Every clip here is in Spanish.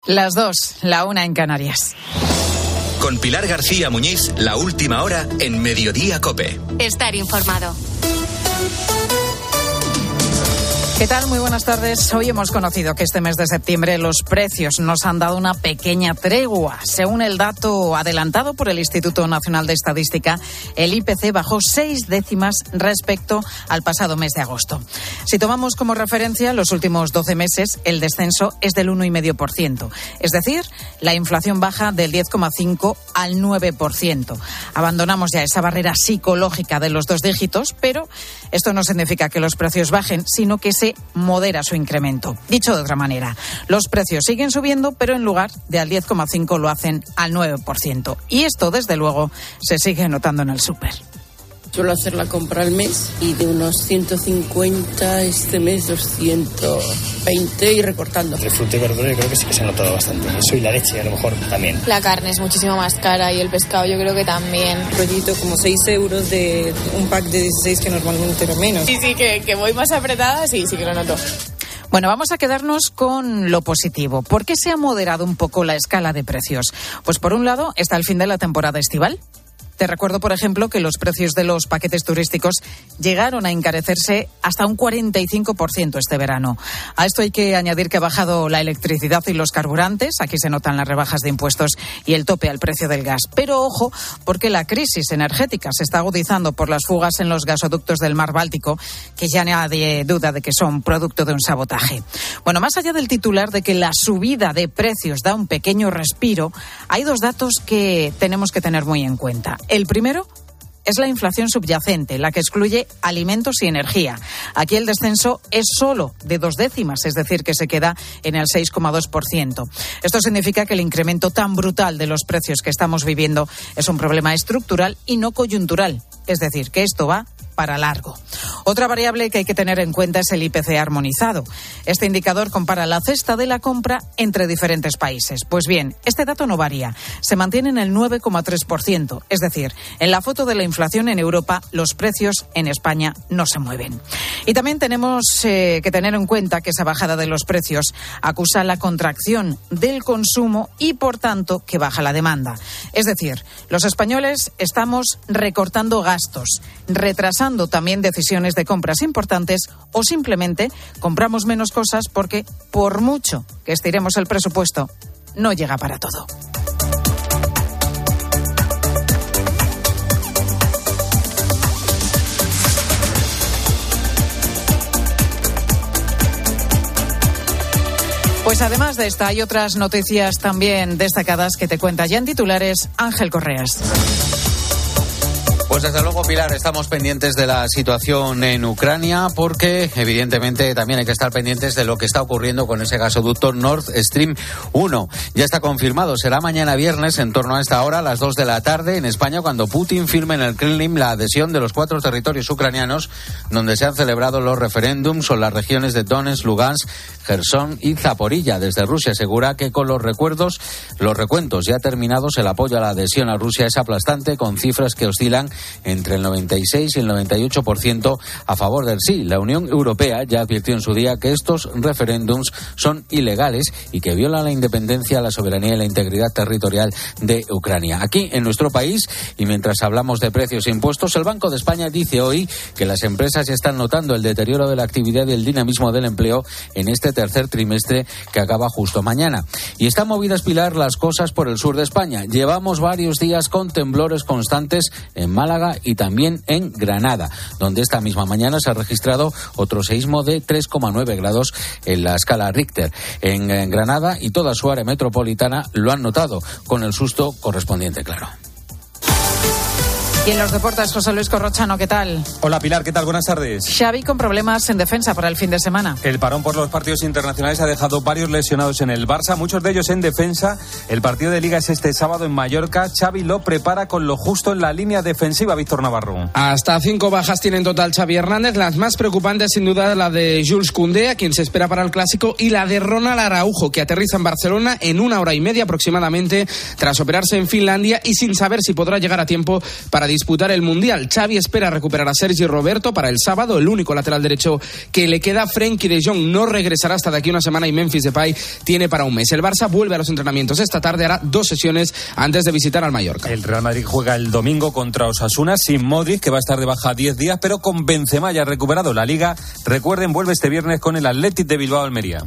Las 2, la 1 en Canarias. Con Pilar García Muñiz, la última hora en Mediodía COPE. Estar informado. ¿Qué tal? Muy buenas tardes. Hoy hemos conocido que este mes de septiembre los precios nos han dado una pequeña tregua. Según el dato adelantado por el Instituto Nacional de Estadística, el IPC bajó 6 décimas respecto al pasado mes de agosto. Si tomamos como referencia los últimos 12 meses, el descenso es del 1,5%. Es decir, la inflación baja del 10,5% al 9%. Abandonamos ya esa barrera psicológica de los 2 dígitos, pero esto no significa que los precios bajen, sino que se modera su incremento. Dicho de otra manera, los precios siguen subiendo, pero en lugar de al 10,5% lo hacen al 9%. Y esto, desde luego, se sigue notando en el súper. Suelo hacer la compra al mes y de unos 150, este mes 220 y recortando. De fruta y verdura yo creo que sí que se ha notado bastante. Eso y la leche a lo mejor también. La carne es muchísimo más cara y el pescado yo creo que también. Rollito como 6 euros de un pack de 16 que normalmente era menos. Sí, que voy más apretada, sí que lo noto. Bueno, vamos a quedarnos con lo positivo. ¿Por qué se ha moderado un poco la escala de precios? Pues por un lado está el fin de la temporada estival. Te recuerdo, por ejemplo, que los precios de los paquetes turísticos llegaron a encarecerse hasta un 45% este verano. A esto hay que añadir que ha bajado la electricidad y los carburantes. Aquí se notan las rebajas de impuestos y el tope al precio del gas. Pero ojo, porque la crisis energética se está agudizando por las fugas en los gasoductos del Mar Báltico, que ya nadie duda de que son producto de un sabotaje. Bueno, más allá del titular de que la subida de precios da un pequeño respiro, hay 2 datos que tenemos que tener muy en cuenta. El primero es la inflación subyacente, la que excluye alimentos y energía. Aquí el descenso es solo de 2 décimas, es decir, que se queda en el 6,2%. Esto significa que el incremento tan brutal de los precios que estamos viviendo es un problema estructural y no coyuntural. Es decir, que esto va para largo. Otra variable que hay que tener en cuenta es el IPC armonizado. Este indicador compara la cesta de la compra entre diferentes países. Pues bien, este dato no varía. Se mantiene en el 9,3%. Es decir, en la foto de la inflación en Europa, los precios en España no se mueven. Y también tenemos que tener en cuenta que esa bajada de los precios acusa la contracción del consumo y, por tanto, que baja la demanda. Es decir, los españoles estamos recortando gastos, retrasando también decisiones de compras importantes o simplemente compramos menos cosas porque, por mucho que estiremos el presupuesto, no llega para todo. Pues además de esta, hay otras noticias también destacadas que te cuenta ya en titulares Ángel Correas. Pues desde luego, Pilar, estamos pendientes de la situación en Ucrania porque evidentemente también hay que estar pendientes de lo que está ocurriendo con ese gasoducto Nord Stream 1. Ya está confirmado, será mañana viernes en torno a esta hora, a las 2 de la tarde en España, cuando Putin firme en el Kremlin la adhesión de los 4 territorios ucranianos donde se han celebrado los referéndums son las regiones de Donetsk, Lugansk, Jersón y Zaporilla. Desde Rusia asegura que con los recuentos ya terminados, el apoyo a la adhesión a Rusia es aplastante, con cifras que oscilan entre el 96 y el 98% a favor del sí. La Unión Europea ya advirtió en su día que estos referéndums son ilegales y que violan la independencia, la soberanía y la integridad territorial de Ucrania. Aquí, en nuestro país, y mientras hablamos de precios e impuestos, el Banco de España dice hoy que las empresas ya están notando el deterioro de la actividad y el dinamismo del empleo en este tercer trimestre que acaba justo mañana. Y están movidas, Pilar, las cosas por el sur de España. Llevamos varios días con temblores constantes en Málaga y también en Granada, donde esta misma mañana se ha registrado otro seísmo de 3,9 grados en la escala Richter. En Granada y toda su área metropolitana lo han notado, con el susto correspondiente, claro. Y en los deportes, José Luis Corrochano, ¿qué tal? Hola Pilar, ¿qué tal? Buenas tardes. Xavi con problemas en defensa para el fin de semana. El parón por los partidos internacionales ha dejado varios lesionados en el Barça, muchos de ellos en defensa. El partido de Liga es este sábado en Mallorca. Xavi lo prepara con lo justo en la línea defensiva, Víctor Navarro. Hasta 5 bajas tiene en total Xavi Hernández. Las más preocupantes, sin duda, la de Jules Koundé, a quien se espera para el Clásico, y la de Ronald Araujo, que aterriza en Barcelona en 1 hora y media aproximadamente, tras operarse en Finlandia y sin saber si podrá llegar a tiempo para disputar disputar el Mundial. Xavi espera recuperar a Sergi Roberto para el sábado, el único lateral derecho que le queda. Frenkie de Jong no regresará hasta de aquí una semana y Memphis Depay tiene para un mes. El Barça vuelve a los entrenamientos esta tarde, hará 2 sesiones antes de visitar al Mallorca. El Real Madrid juega el domingo contra Osasuna sin Modric, que va a estar de baja 10 días, pero con Benzema ya recuperado. La Liga, recuerden, vuelve este viernes con el Athletic de Bilbao Almería.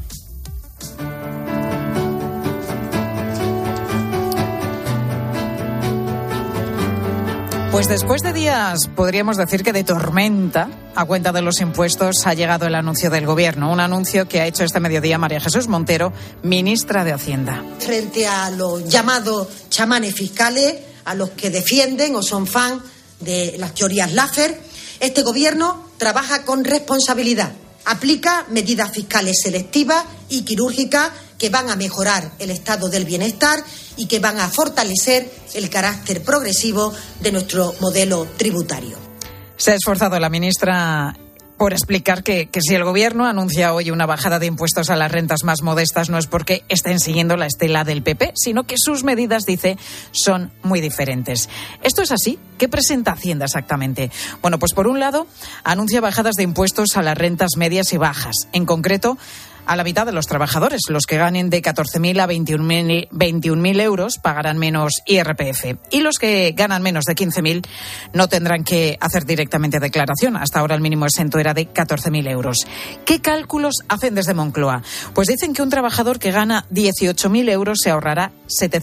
Pues después de días, podríamos decir que de tormenta, a cuenta de los impuestos, ha llegado el anuncio del Gobierno. Un anuncio que ha hecho este mediodía María Jesús Montero, ministra de Hacienda. Frente a los llamados chamanes fiscales, a los que defienden o son fan de las teorías Laffer, este Gobierno trabaja con responsabilidad. Aplica medidas fiscales selectivas y quirúrgicas que van a mejorar el estado del bienestar y que van a fortalecer el carácter progresivo de nuestro modelo tributario. Se ha esforzado la ministra por explicar que si el Gobierno anuncia hoy una bajada de impuestos a las rentas más modestas no es porque estén siguiendo la estela del PP, sino que sus medidas, dice, son muy diferentes. ¿Esto es así? ¿Qué presenta Hacienda exactamente? Bueno, pues por un lado, anuncia bajadas de impuestos a las rentas medias y bajas. En concreto, a la mitad de los trabajadores. Los que ganen de 14.000 a 21.000 euros pagarán menos IRPF. Y los que ganan menos de 15.000 no tendrán que hacer directamente declaración. Hasta ahora el mínimo exento era de 14.000 euros. ¿Qué cálculos hacen desde Moncloa? Pues dicen que un trabajador que gana 18.000 euros se ahorrará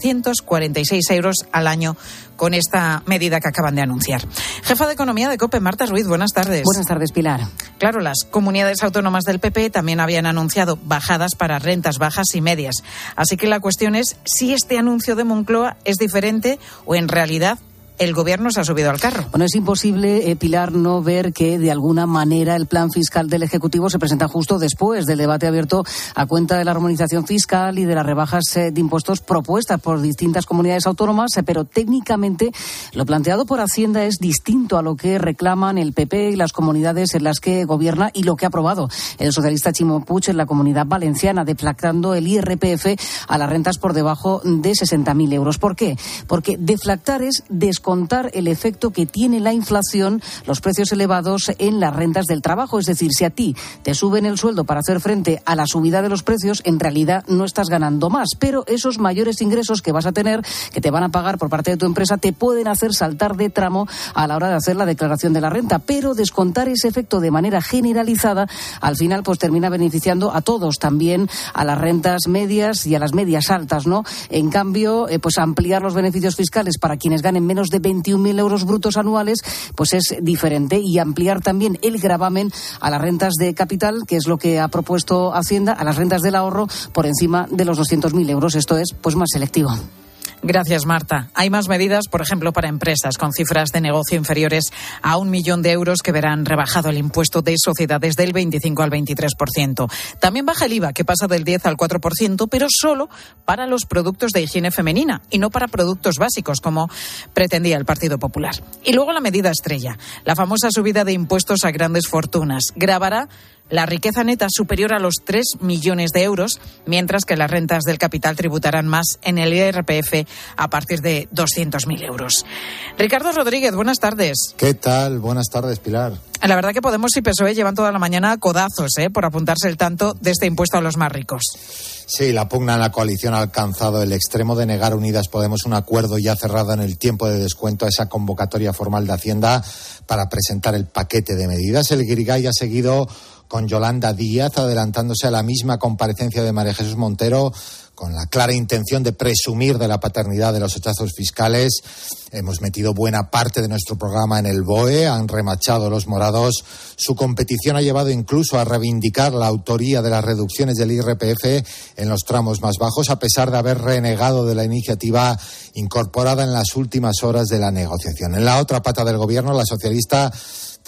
746 euros al año con esta medida que acaban de anunciar. Jefa de Economía de COPE, Marta Ruiz, buenas tardes. Buenas tardes, Pilar. Claro, las comunidades autónomas del PP también habían anunciado bajadas para rentas bajas y medias. Así que la cuestión es si este anuncio de Moncloa es diferente o en realidad el Gobierno se ha subido al carro. Bueno, es imposible, Pilar, no ver que de alguna manera el plan fiscal del Ejecutivo se presenta justo después del debate abierto a cuenta de la armonización fiscal y de las rebajas de impuestos propuestas por distintas comunidades autónomas, pero técnicamente lo planteado por Hacienda es distinto a lo que reclaman el PP y las comunidades en las que gobierna y lo que ha aprobado el socialista Ximo Puig en la Comunidad Valenciana, deflactando el IRPF a las rentas por debajo de 60.000 euros. ¿Por qué? Porque deflactar es descontar el efecto que tiene la inflación, los precios elevados en las rentas del trabajo. Es decir, si a ti te suben el sueldo para hacer frente a la subida de los precios, en realidad no estás ganando más. Pero esos mayores ingresos que vas a tener, que te van a pagar por parte de tu empresa, te pueden hacer saltar de tramo a la hora de hacer la declaración de la renta. Pero descontar ese efecto de manera generalizada, al final pues termina beneficiando a todos, también a las rentas medias y a las medias altas, ¿no? En cambio, pues ampliar los beneficios fiscales para quienes ganen menos de 21.000 euros brutos anuales, pues es diferente, y ampliar también el gravamen a las rentas de capital, que es lo que ha propuesto Hacienda, a las rentas del ahorro por encima de los 200.000 euros. Esto es pues más selectivo. Gracias, Marta. Hay más medidas, por ejemplo, para empresas con cifras de negocio inferiores a 1 millón de euros que verán rebajado el impuesto de sociedades del 25 al 23%. También baja el IVA, que pasa del 10 al 4%, pero solo para los productos de higiene femenina y no para productos básicos, como pretendía el Partido Popular. Y luego la medida estrella, la famosa subida de impuestos a grandes fortunas. Gravará la riqueza neta superior a los 3 millones de euros, mientras que las rentas del capital tributarán más en el IRPF a partir de 200.000 euros. Ricardo Rodríguez, buenas tardes. ¿Qué tal? Buenas tardes, Pilar. La verdad que Podemos y PSOE llevan toda la mañana codazos por apuntarse el tanto de este impuesto a los más ricos. Sí, la pugna en la coalición ha alcanzado el extremo de negar Unidas Podemos un acuerdo ya cerrado en el tiempo de descuento a esa convocatoria formal de Hacienda para presentar el paquete de medidas. El guirigay ha seguido con Yolanda Díaz, adelantándose a la misma comparecencia de María Jesús Montero, con la clara intención de presumir de la paternidad de los hachazos fiscales. Hemos metido buena parte de nuestro programa en el BOE, han remachado los morados. Su competición ha llevado incluso a reivindicar la autoría de las reducciones del IRPF en los tramos más bajos, a pesar de haber renegado de la iniciativa incorporada en las últimas horas de la negociación. En la otra pata del gobierno, la socialista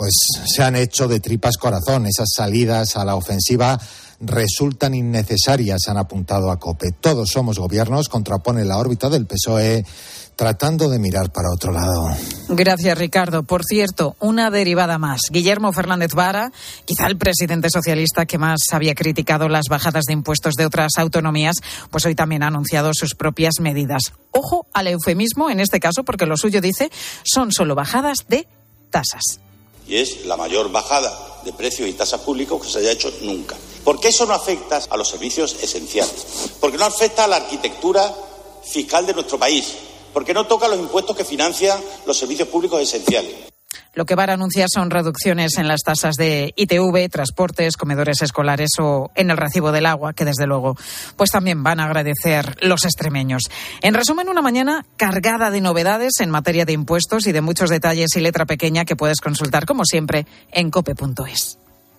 pues se han hecho de tripas corazón. Esas salidas a la ofensiva resultan innecesarias, han apuntado a COPE. Todos somos gobiernos, contrapone la órbita del PSOE, tratando de mirar para otro lado. Gracias, Ricardo. Por cierto, una derivada más. Guillermo Fernández Vara, quizá el presidente socialista que más había criticado las bajadas de impuestos de otras autonomías, pues hoy también ha anunciado sus propias medidas. Ojo al eufemismo en este caso, porque lo suyo, dice, son solo bajadas de tasas. Y es la mayor bajada de precios y tasas públicos que se haya hecho nunca. Porque eso no afecta a los servicios esenciales. Porque no afecta a la arquitectura fiscal de nuestro país. Porque no toca los impuestos que financian los servicios públicos esenciales. Lo que Vara anuncia son reducciones en las tasas de ITV, transportes, comedores escolares o en el recibo del agua, que desde luego pues también van a agradecer los extremeños. En resumen, una mañana cargada de novedades en materia de impuestos y de muchos detalles y letra pequeña que puedes consultar, como siempre, en cope.es.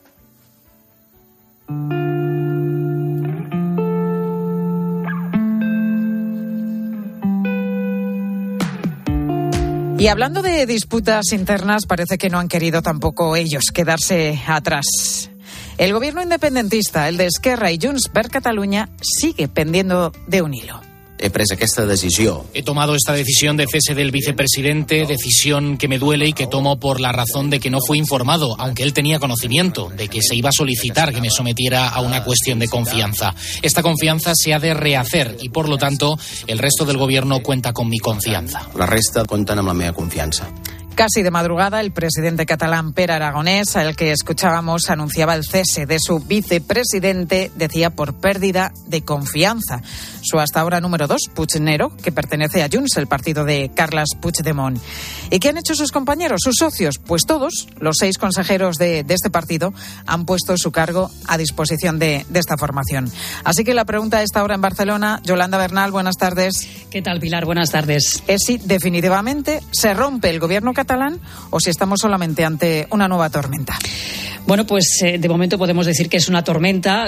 Y hablando de disputas internas, parece que no han querido tampoco ellos quedarse atrás. El gobierno independentista, el de Esquerra y Junts per Catalunya, sigue pendiendo de un hilo. He pres aquesta decisió. He tomado esta decisión de cese del vicepresidente, decisión que me duele y que tomo por la razón de que no fue informado, aunque él tenía conocimiento de que se iba a solicitar que me sometiera a una cuestión de confianza. Esta confianza se ha de rehacer y, por lo tanto, el resto del gobierno cuenta con mi confianza. La resta compten amb la meva confiança. Casi de madrugada, el presidente catalán Pere Aragonès, al que escuchábamos, anunciaba el cese de su vicepresidente, decía, por pérdida de confianza. Su hasta ahora número 2, Puigneró, que pertenece a Junts, el partido de Carles Puigdemont. ¿Y qué han hecho sus compañeros, sus socios? Pues todos, los 6 consejeros de este partido, han puesto su cargo a disposición de esta formación. Así que la pregunta a esta hora en Barcelona, Yolanda Bernal, buenas tardes. ¿Qué tal, Pilar? Buenas tardes. Es si definitivamente se rompe el gobierno catalán o si estamos solamente ante una nueva tormenta. Bueno, pues de momento podemos decir que es una tormenta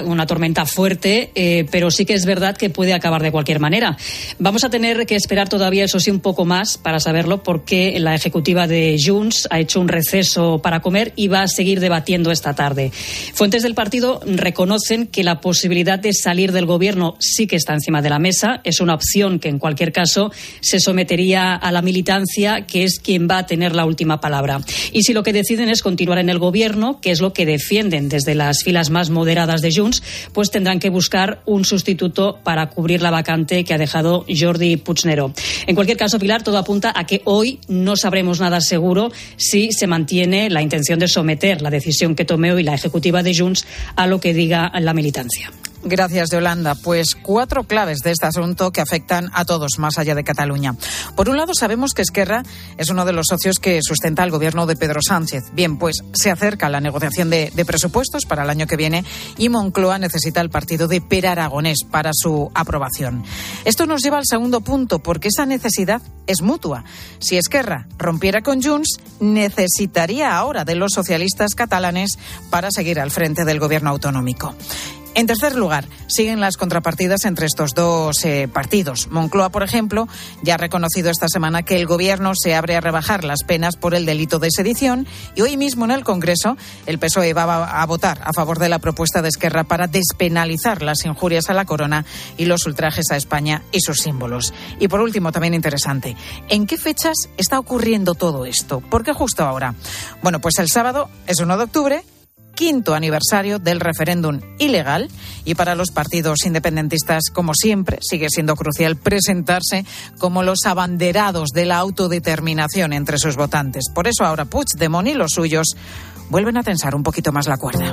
fuerte, pero sí que es verdad que puede acabar de cualquier manera. Vamos a tener que esperar todavía, eso sí, un poco más para saberlo, porque la ejecutiva de Junts ha hecho un receso para comer y va a seguir debatiendo esta tarde. Fuentes del partido reconocen que la posibilidad de salir del gobierno sí que está encima de la mesa. Es una opción que en cualquier caso se sometería a la militancia, que es quien va a tener la última palabra. Y si lo que deciden es continuar en el gobierno, que es lo que defienden desde las filas más moderadas de Junts, pues tendrán que buscar un sustituto para cubrir la vacante que ha dejado Jordi Puigneró. En cualquier caso, Pilar, todo apunta a que hoy no sabremos nada seguro si se mantiene la intención de someter la decisión que tome hoy la ejecutiva de Junts a lo que diga la militancia. Gracias, Yolanda. Pues 4 claves de este asunto que afectan a todos, más allá de Cataluña. Por un lado, sabemos que Esquerra es uno de los socios que sustenta el gobierno de Pedro Sánchez. Bien, pues se acerca la negociación de presupuestos para el año que viene y Moncloa necesita el partido de Pere Aragonès para su aprobación. Esto nos lleva al segundo punto, porque esa necesidad es mutua. Si Esquerra rompiera con Junts, necesitaría ahora de los socialistas catalanes para seguir al frente del gobierno autonómico. En tercer lugar, siguen las contrapartidas entre estos dos partidos. Moncloa, por ejemplo, ya ha reconocido esta semana que el gobierno se abre a rebajar las penas por el delito de sedición y hoy mismo en el Congreso el PSOE va a votar a favor de la propuesta de Esquerra para despenalizar las injurias a la corona y los ultrajes a España y sus símbolos. Y por último, también interesante, ¿en qué fechas está ocurriendo todo esto? ¿Por qué justo ahora? Bueno, pues el sábado es 1 de octubre, 5º aniversario del referéndum ilegal, y para los partidos independentistas, como siempre, sigue siendo crucial presentarse como los abanderados de la autodeterminación entre sus votantes. Por eso ahora Puigdemont y los suyos vuelven a tensar un poquito más la cuerda.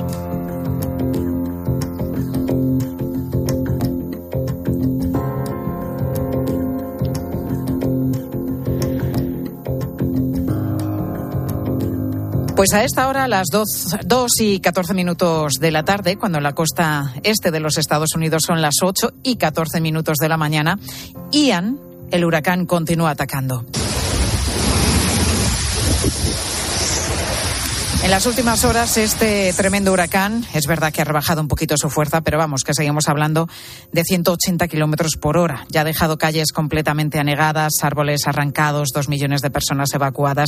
Pues a esta hora, a las 2:14 de la tarde, cuando en la costa este de los Estados Unidos son las 8:14 de la mañana, Ian, el huracán, continúa atacando. En las últimas horas, este tremendo huracán, es verdad que ha rebajado un poquito su fuerza, pero vamos, que seguimos hablando de 180 kilómetros por hora. Ya ha dejado calles completamente anegadas, árboles arrancados, 2 millones de personas evacuadas,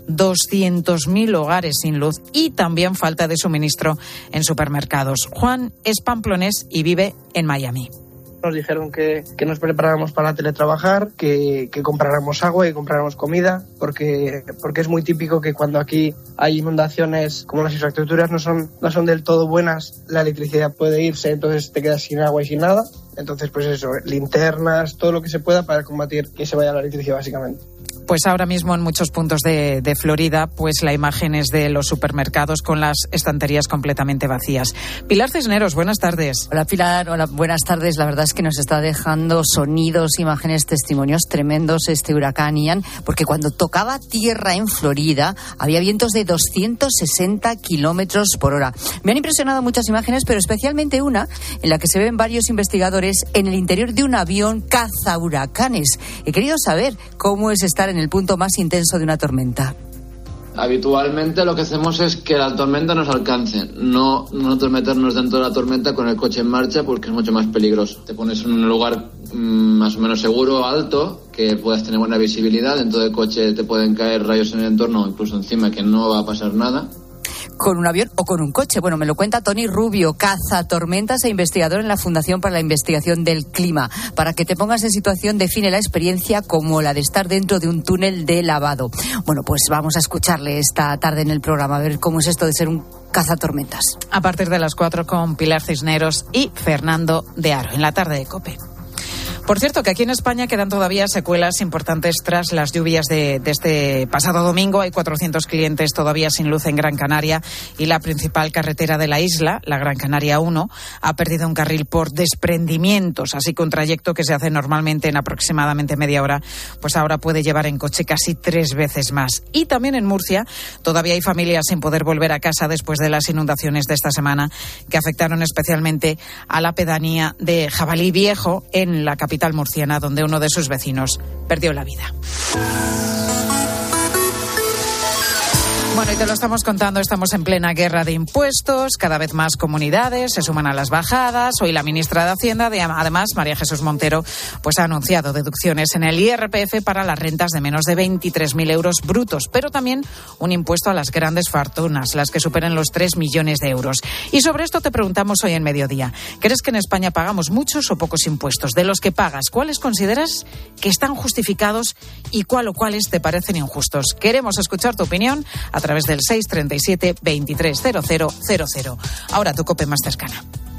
200.000 hogares sin luz y también falta de suministro en supermercados. Juan es pamplonés y vive en Miami. Nos dijeron que nos preparáramos para teletrabajar, que compráramos agua y compráramos comida, porque es muy típico que cuando aquí hay inundaciones, como las infraestructuras no son del todo buenas, la electricidad puede irse, entonces te quedas sin agua y sin nada. Entonces, pues eso, linternas, todo lo que se pueda para combatir que se vaya la electricidad, básicamente. Pues ahora mismo en muchos puntos de Florida, pues la imagen es de los supermercados con las estanterías completamente vacías. Pilar Cisneros, buenas tardes. Hola Pilar, hola, buenas tardes. La verdad es que nos está dejando sonidos, imágenes, testimonios tremendos este huracán Ian, porque cuando tocaba tierra en Florida había vientos de 260 kilómetros por hora. Me han impresionado muchas imágenes, pero especialmente una en la que se ven varios investigadores en el interior de un avión cazahuracanes. He querido saber cómo es estar en el punto más intenso de una tormenta. Habitualmente lo que hacemos es que la tormenta nos alcance, no nosotros meternos dentro de la tormenta con el coche en marcha porque es mucho más peligroso. Te pones en un lugar más o menos seguro, alto, que puedas tener buena visibilidad, dentro del coche te pueden caer rayos en el entorno, incluso encima, que no va a pasar nada. ¿Con un avión o con un coche? Bueno, me lo cuenta Tony Rubio, cazatormentas e investigador en la Fundación para la Investigación del Clima. Para que te pongas en situación, define la experiencia como la de estar dentro de un túnel de lavado. Bueno, pues vamos a escucharle esta tarde en el programa, a ver cómo es esto de ser un cazatormentas. A partir de las 4 con Pilar Cisneros y Fernando de Aro, en la tarde de COPE. Por cierto, que aquí en España quedan todavía secuelas importantes tras las lluvias de este pasado domingo. Hay 400 clientes todavía sin luz en Gran Canaria y la principal carretera de la isla, la Gran Canaria 1, ha perdido un carril por desprendimientos. Así que un trayecto que se hace normalmente en aproximadamente media hora, pues ahora puede llevar en coche casi 3 veces más. Y también en Murcia todavía hay familias sin poder volver a casa después de las inundaciones de esta semana que afectaron especialmente a la pedanía de Jabalí Viejo en la capital murciana, donde uno de sus vecinos perdió la vida. Bueno, y te lo estamos contando, estamos en plena guerra de impuestos, cada vez más comunidades se suman a las bajadas. Hoy la ministra de Hacienda, además, María Jesús Montero, pues ha anunciado deducciones en el IRPF para las rentas de menos de 23.000 euros brutos, pero también un impuesto a las grandes fortunas, las que superen los 3 millones de euros. Y sobre esto te preguntamos hoy en Mediodía. ¿Crees que en España pagamos muchos o pocos impuestos? De los que pagas, ¿cuáles consideras que están justificados y cuáles te parecen injustos? Queremos escuchar tu opinión a través del 637 230000. Ahora tu COPE más cercana.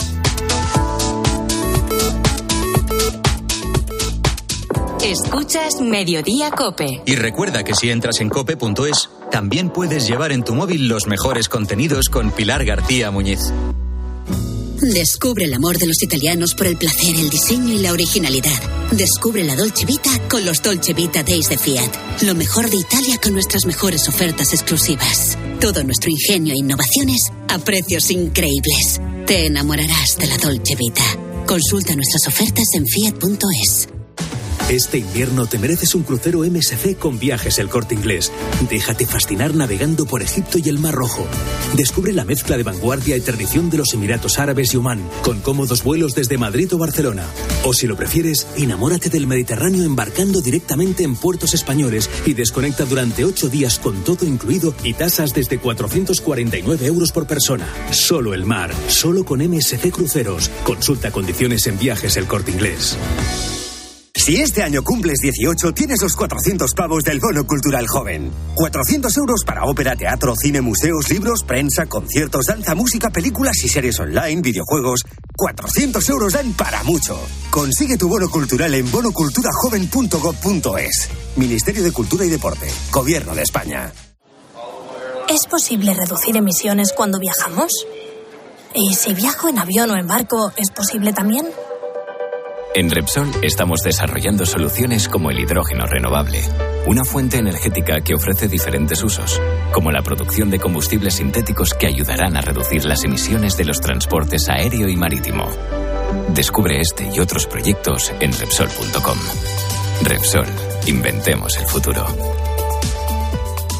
Escuchas Mediodía COPE. Y recuerda que si entras en cope.es, también puedes llevar en tu móvil los mejores contenidos con Pilar García Muñiz. Descubre el amor de los italianos por el placer, el diseño y la originalidad. Descubre la Dolce Vita con los Dolce Vita Days de Fiat. Lo mejor de Italia con nuestras mejores ofertas exclusivas. Todo nuestro ingenio e innovaciones a precios increíbles. Te enamorarás de la Dolce Vita. Consulta nuestras ofertas en fiat.es. Este invierno te mereces un crucero MSC con Viajes El Corte Inglés. Déjate fascinar navegando por Egipto y el Mar Rojo. Descubre la mezcla de vanguardia y tradición de los Emiratos Árabes y Omán, con cómodos vuelos desde Madrid o Barcelona. O si lo prefieres, enamórate del Mediterráneo embarcando directamente en puertos españoles y desconecta durante 8 días con todo incluido y tasas desde 449 euros por persona. Solo el mar, solo con MSC Cruceros. Consulta condiciones en Viajes El Corte Inglés. Si este año cumples 18, tienes los 400 pavos del Bono Cultural Joven. 400 euros para ópera, teatro, cine, museos, libros, prensa, conciertos, danza, música, películas y series online, videojuegos. 400 euros dan para mucho. Consigue tu bono cultural en bonoculturajoven.gov.es. Ministerio de Cultura y Deporte. Gobierno de España. ¿Es posible reducir emisiones cuando viajamos? ¿Y si viajo en avión o en barco, es posible también? En Repsol estamos desarrollando soluciones como el hidrógeno renovable, una fuente energética que ofrece diferentes usos, como la producción de combustibles sintéticos que ayudarán a reducir las emisiones de los transportes aéreo y marítimo. Descubre este y otros proyectos en Repsol.com. Repsol, inventemos el futuro.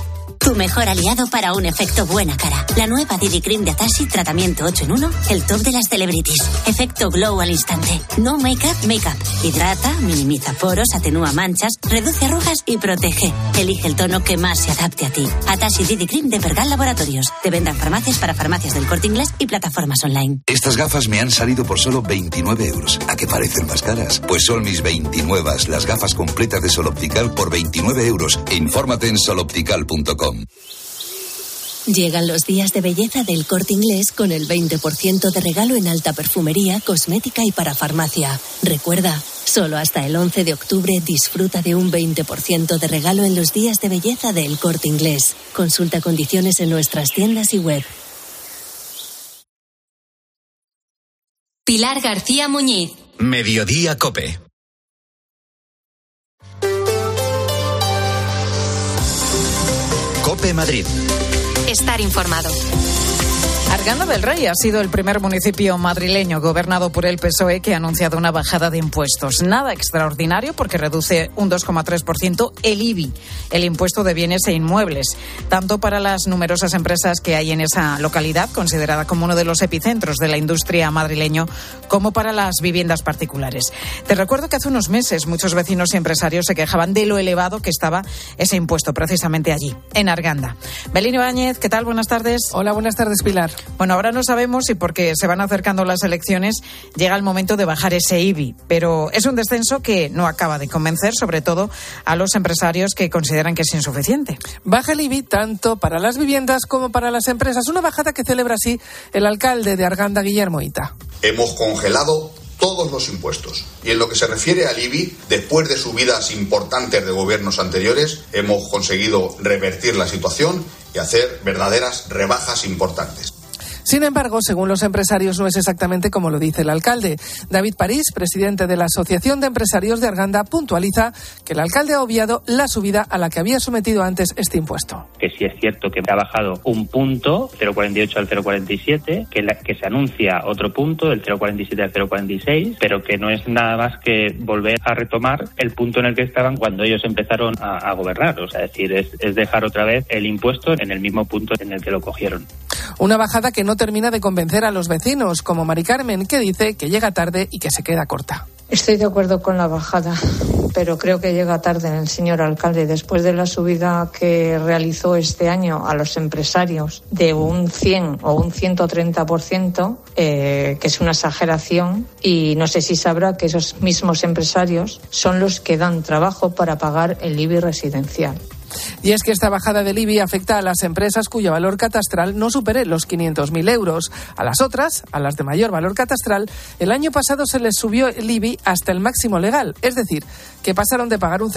Tu mejor aliado para un efecto buena cara. La nueva Didi Cream de Atashi, tratamiento 8 en 1, el top de las celebrities. Efecto glow al instante. No make-up. Hidrata, minimiza poros, atenúa manchas, reduce arrugas y protege. Elige el tono que más se adapte a ti. Atashi Didi Cream de Pergal Laboratorios. Te venden farmacias para farmacias del Corte Inglés y plataformas online. Estas gafas me han salido por solo 29 euros. ¿A qué parecen más caras? Pues son mis 29, las gafas completas de Sol Optical por 29 euros. Infórmate en soloptical.com. Llegan los días de belleza del Corte Inglés con el 20% de regalo en alta perfumería, cosmética y para farmacia. Recuerda, solo hasta el 11 de octubre disfruta de un 20% de regalo en los días de belleza del Corte Inglés. Consulta condiciones en nuestras tiendas y web. Pilar García Muñiz. Mediodía COPE. COPE Madrid. Estar informado. Arganda del Rey ha sido el primer municipio madrileño gobernado por el PSOE que ha anunciado una bajada de impuestos. Nada extraordinario porque reduce un 2,3% el IBI, el impuesto de bienes e inmuebles, tanto para las numerosas empresas que hay en esa localidad, considerada como uno de los epicentros de la industria madrileño, como para las viviendas particulares. Te recuerdo que hace unos meses muchos vecinos y empresarios se quejaban de lo elevado que estaba ese impuesto precisamente allí, en Arganda. Belén Ibáñez, ¿qué tal? Buenas tardes. Hola, buenas tardes, Pilar. Bueno, ahora no sabemos si porque se van acercando las elecciones llega el momento de bajar ese IBI, pero es un descenso que no acaba de convencer, sobre todo a los empresarios que consideran que es insuficiente. Baja el IBI tanto para las viviendas como para las empresas, una bajada que celebra así el alcalde de Arganda, Guillermo Hita. Hemos congelado todos los impuestos. Y en lo que se refiere al IBI, después de subidas importantes de gobiernos anteriores, hemos conseguido revertir la situación y hacer verdaderas rebajas importantes. Sin embargo, según los empresarios, no es exactamente como lo dice el alcalde. David París, presidente de la Asociación de Empresarios de Arganda, puntualiza que el alcalde ha obviado la subida a la que había sometido antes este impuesto. Que sí es cierto que ha bajado un punto, 0,48 al 0,47, que se anuncia otro punto, del 0,47 al 0,46, pero que no es nada más que volver a retomar el punto en el que estaban cuando ellos empezaron a gobernar. O sea, es decir, es dejar otra vez el impuesto en el mismo punto en el que lo cogieron. Una bajada que no termina de convencer a los vecinos, como Mari Carmen, que dice que llega tarde y que se queda corta. Estoy de acuerdo con la bajada, pero creo que llega tarde el señor alcalde. Después de la subida que realizó este año a los empresarios de un 100 o un 130%, que es una exageración, y no sé si sabrá que esos mismos empresarios son los que dan trabajo para pagar el IBI residencial. Y es que esta bajada del IBI afecta a las empresas cuyo valor catastral no supere los 500.000 euros. A las otras, a las de mayor valor catastral, el año pasado se les subió el IBI hasta el máximo legal. Es decir, que pasaron de pagar un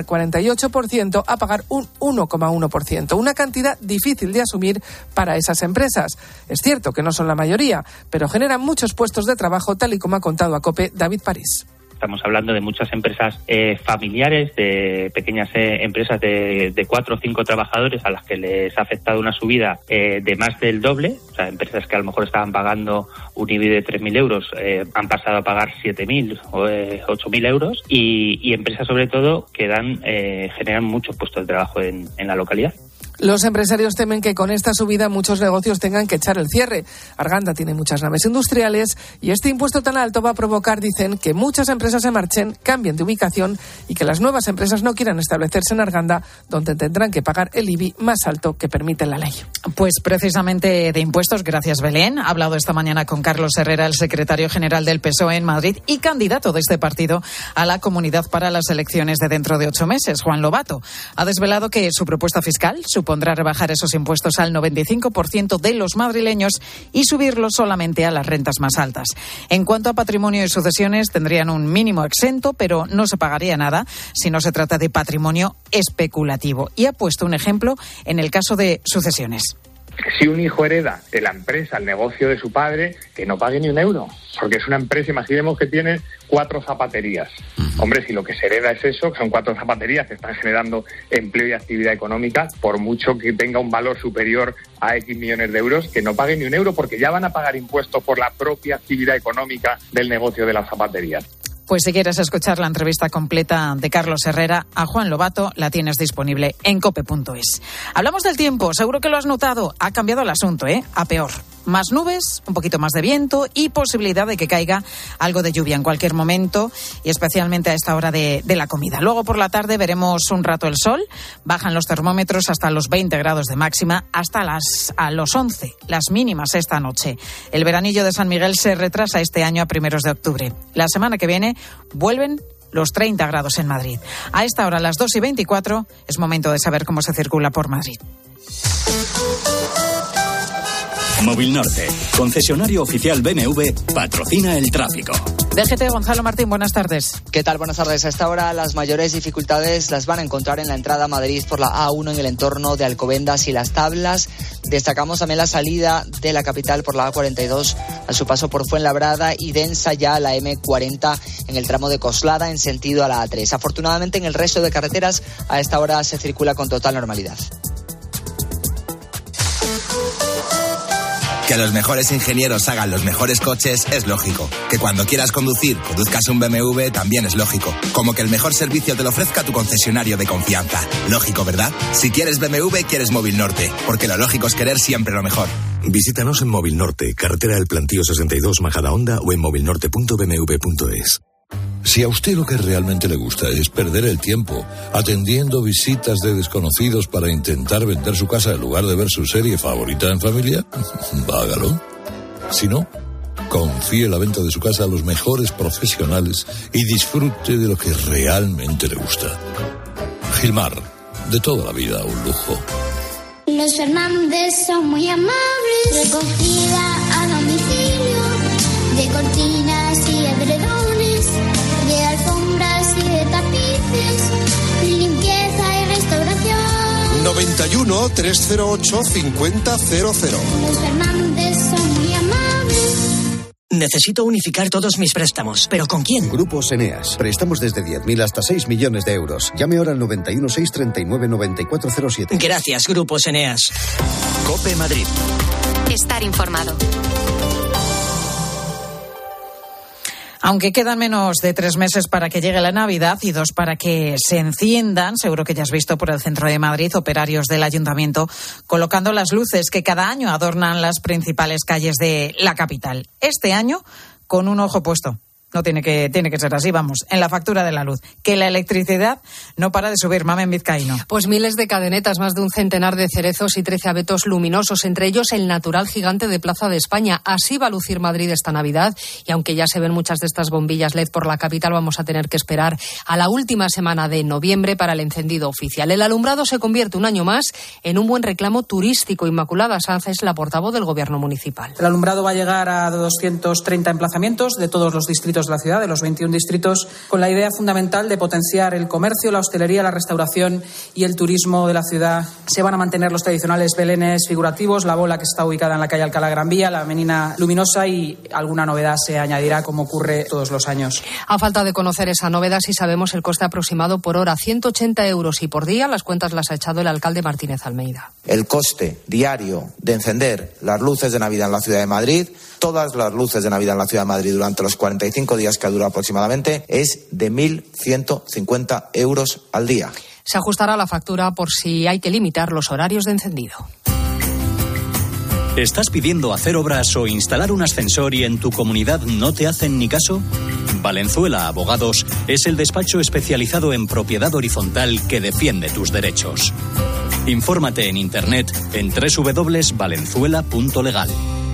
0,48% a pagar un 1,1%. Una cantidad difícil de asumir para esas empresas. Es cierto que no son la mayoría, pero generan muchos puestos de trabajo, tal y como ha contado a COPE David París. Estamos hablando de muchas empresas familiares, de pequeñas empresas de 4 o 5 trabajadores a las que les ha afectado una subida de más del doble. O sea, empresas que a lo mejor estaban pagando un IBI de 3.000 euros han pasado a pagar 7.000 o 8.000 euros. Y empresas, sobre todo, que generan muchos puestos de trabajo en la localidad. Los empresarios temen que con esta subida muchos negocios tengan que echar el cierre. Arganda tiene muchas naves industriales y este impuesto tan alto va a provocar, dicen, que muchas empresas se marchen, cambien de ubicación y que las nuevas empresas no quieran establecerse en Arganda, donde tendrán que pagar el IBI más alto que permite la ley. Pues precisamente de impuestos, gracias Belén. Ha hablado esta mañana con Carlos Herrera, el secretario general del PSOE en Madrid y candidato de este partido a la Comunidad para las elecciones de dentro de 8 meses. Juan Lobato ha desvelado que su propuesta fiscal supondrá rebajar esos impuestos al 95% de los madrileños y subirlos solamente a las rentas más altas. En cuanto a patrimonio y sucesiones, tendrían un mínimo exento, pero no se pagaría nada si no se trata de patrimonio especulativo. Y ha puesto un ejemplo en el caso de sucesiones. Si un hijo hereda de la empresa, el negocio de su padre, que no pague ni un euro, porque es una empresa, imaginemos que tiene 4 zapaterías. Hombre, si lo que se hereda es eso, que son 4 zapaterías que están generando empleo y actividad económica, por mucho que tenga un valor superior a X millones de euros, que no pague ni un euro, porque ya van a pagar impuestos por la propia actividad económica del negocio de las zapaterías. Pues si quieres escuchar la entrevista completa de Carlos Herrera a Juan Lobato, la tienes disponible en cope.es. Hablamos del tiempo, seguro que lo has notado, ha cambiado el asunto, a peor. Más nubes, un poquito más de viento y posibilidad de que caiga algo de lluvia en cualquier momento y especialmente a esta hora de la comida. Luego por la tarde veremos un rato el sol, bajan los termómetros hasta los 20 grados de máxima, hasta a los 11, las mínimas esta noche. El veranillo de San Miguel se retrasa este año a primeros de octubre. La semana que viene vuelven los 30 grados en Madrid. A esta hora, las 2:24, es momento de saber cómo se circula por Madrid. Móvil Norte, concesionario oficial BMW, patrocina el tráfico. DGT, Gonzalo Martín, buenas tardes. ¿Qué tal? Buenas tardes. A esta hora las mayores dificultades las van a encontrar en la entrada a Madrid por la A1 en el entorno de Alcobendas y Las Tablas. Destacamos también la salida de la capital por la A42 a su paso por Fuenlabrada y densa ya la M40 en el tramo de Coslada en sentido a la A3. Afortunadamente en el resto de carreteras a esta hora se circula con total normalidad. Que los mejores ingenieros hagan los mejores coches es lógico. Que cuando quieras conducir, conduzcas un BMW también es lógico. Como que el mejor servicio te lo ofrezca tu concesionario de confianza. Lógico, ¿verdad? Si quieres BMW, quieres Móvil Norte. Porque lo lógico es querer siempre lo mejor. Visítanos en Móvil Norte, carretera del Plantío 62, Majadahonda o en movilnorte.bmw.es. Si a usted lo que realmente le gusta es perder el tiempo atendiendo visitas de desconocidos para intentar vender su casa en lugar de ver su serie favorita en familia, hágalo. Si no, confíe la venta de su casa a los mejores profesionales y disfrute de lo que realmente le gusta. Gilmar, de toda la vida un lujo. Los Fernández son muy amables, recogida a domicilio, de cortinas y edredones, de alfombras y de tapices, limpieza y restauración. 91 308 5000. Los Fernández son muy amables. Necesito unificar todos mis préstamos, ¿pero con quién? Grupos Eneas. Préstamos desde 10.000 hasta 6 millones de euros. Llame ahora al 91 639 9407. Gracias, Grupos Eneas. COPE Madrid. Estar informado. Aunque quedan menos de 3 meses para que llegue la Navidad y 2 para que se enciendan, seguro que ya has visto por el centro de Madrid operarios del Ayuntamiento colocando las luces que cada año adornan las principales calles de la capital. Este año, con un ojo puesto. No tiene que ser así, vamos, en la factura de la luz. Que la electricidad no para de subir, Mamen Vizcaíno. Pues miles de cadenetas, más de un centenar de cerezos y 13 abetos luminosos, entre ellos el natural gigante de Plaza de España. Así va a lucir Madrid esta Navidad y aunque ya se ven muchas de estas bombillas LED por la capital, vamos a tener que esperar a la última semana de noviembre para el encendido oficial. El alumbrado se convierte un año más en un buen reclamo turístico. Inmaculada Sanz es la portavoz del Gobierno municipal. El alumbrado va a llegar a 230 emplazamientos de todos los distritos de la ciudad, de los 21 distritos, con la idea fundamental de potenciar el comercio, la hostelería, la restauración y el turismo de la ciudad. Se van a mantener los tradicionales belenes figurativos, la bola que está ubicada en la calle Alcalá Gran Vía, la menina luminosa y alguna novedad se añadirá como ocurre todos los años. A falta de conocer esa novedad, sí sabemos el coste aproximado por hora, 180 euros y por día. Las cuentas las ha echado el alcalde Martínez Almeida. El coste diario de encender las luces de Navidad en la ciudad de Madrid, todas las luces de Navidad en la ciudad de Madrid durante los 45 días que ha durado aproximadamente, es de 1.150 euros al día. Se ajustará la factura por si hay que limitar los horarios de encendido. ¿Estás pidiendo hacer obras o instalar un ascensor y en tu comunidad no te hacen ni caso? Valenzuela Abogados es el despacho especializado en propiedad horizontal que defiende tus derechos. Infórmate en internet en www.valenzuela.legal.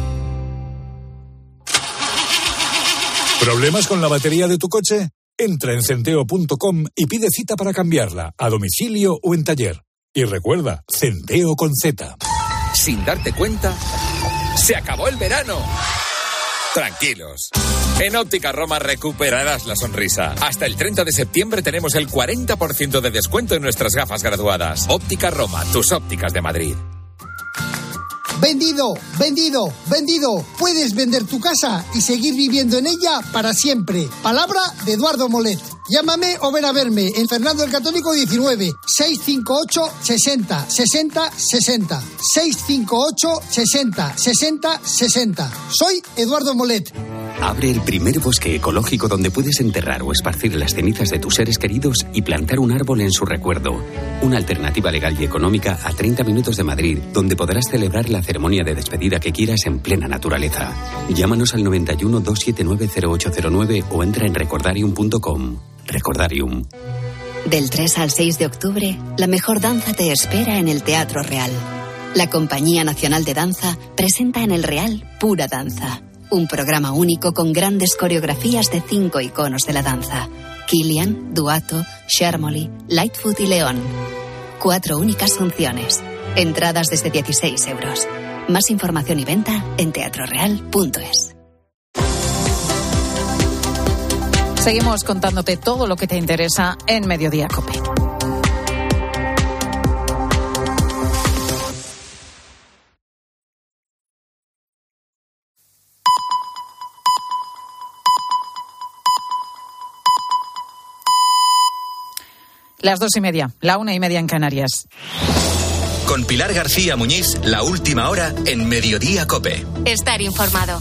¿Problemas con la batería de tu coche? Entra en centeo.com y pide cita para cambiarla, a domicilio o en taller. Y recuerda, Centeo con Z. Sin darte cuenta, ¡se acabó el verano! Tranquilos. En Óptica Roma recuperarás la sonrisa. Hasta el 30 de septiembre tenemos el 40% de descuento en nuestras gafas graduadas. Óptica Roma, tus ópticas de Madrid. ¡Vendido! ¡Vendido! ¡Vendido! Puedes vender tu casa y seguir viviendo en ella para siempre. Palabra de Eduardo Molet. Llámame o ven a verme en Fernando el Católico 19 658 60 60 60 658 60 60 60. Soy Eduardo Molet. Abre el primer bosque ecológico donde puedes enterrar o esparcir las cenizas de tus seres queridos y plantar un árbol en su recuerdo. Una alternativa legal y económica a 30 minutos de Madrid, donde podrás celebrar la ceremonia de despedida que quieras en plena naturaleza. Llámanos al 91 279 0809 o entra en recordarium.com. Recordarium. Del 3 al 6 de octubre, la mejor danza te espera en el Teatro Real. La Compañía Nacional de Danza presenta en el Real Pura Danza, un programa único con grandes coreografías de 5 iconos de la danza: Kilian, Duato, Shermolly, Lightfoot y León. 4 únicas funciones. Entradas desde 16 euros. Más información y venta en teatroreal.es. Seguimos contándote todo lo que te interesa en Mediodía COPE. Las 2:30, la 1:30 en Canarias. Con Pilar García Muñiz, la última hora en Mediodía COPE. Estar informado.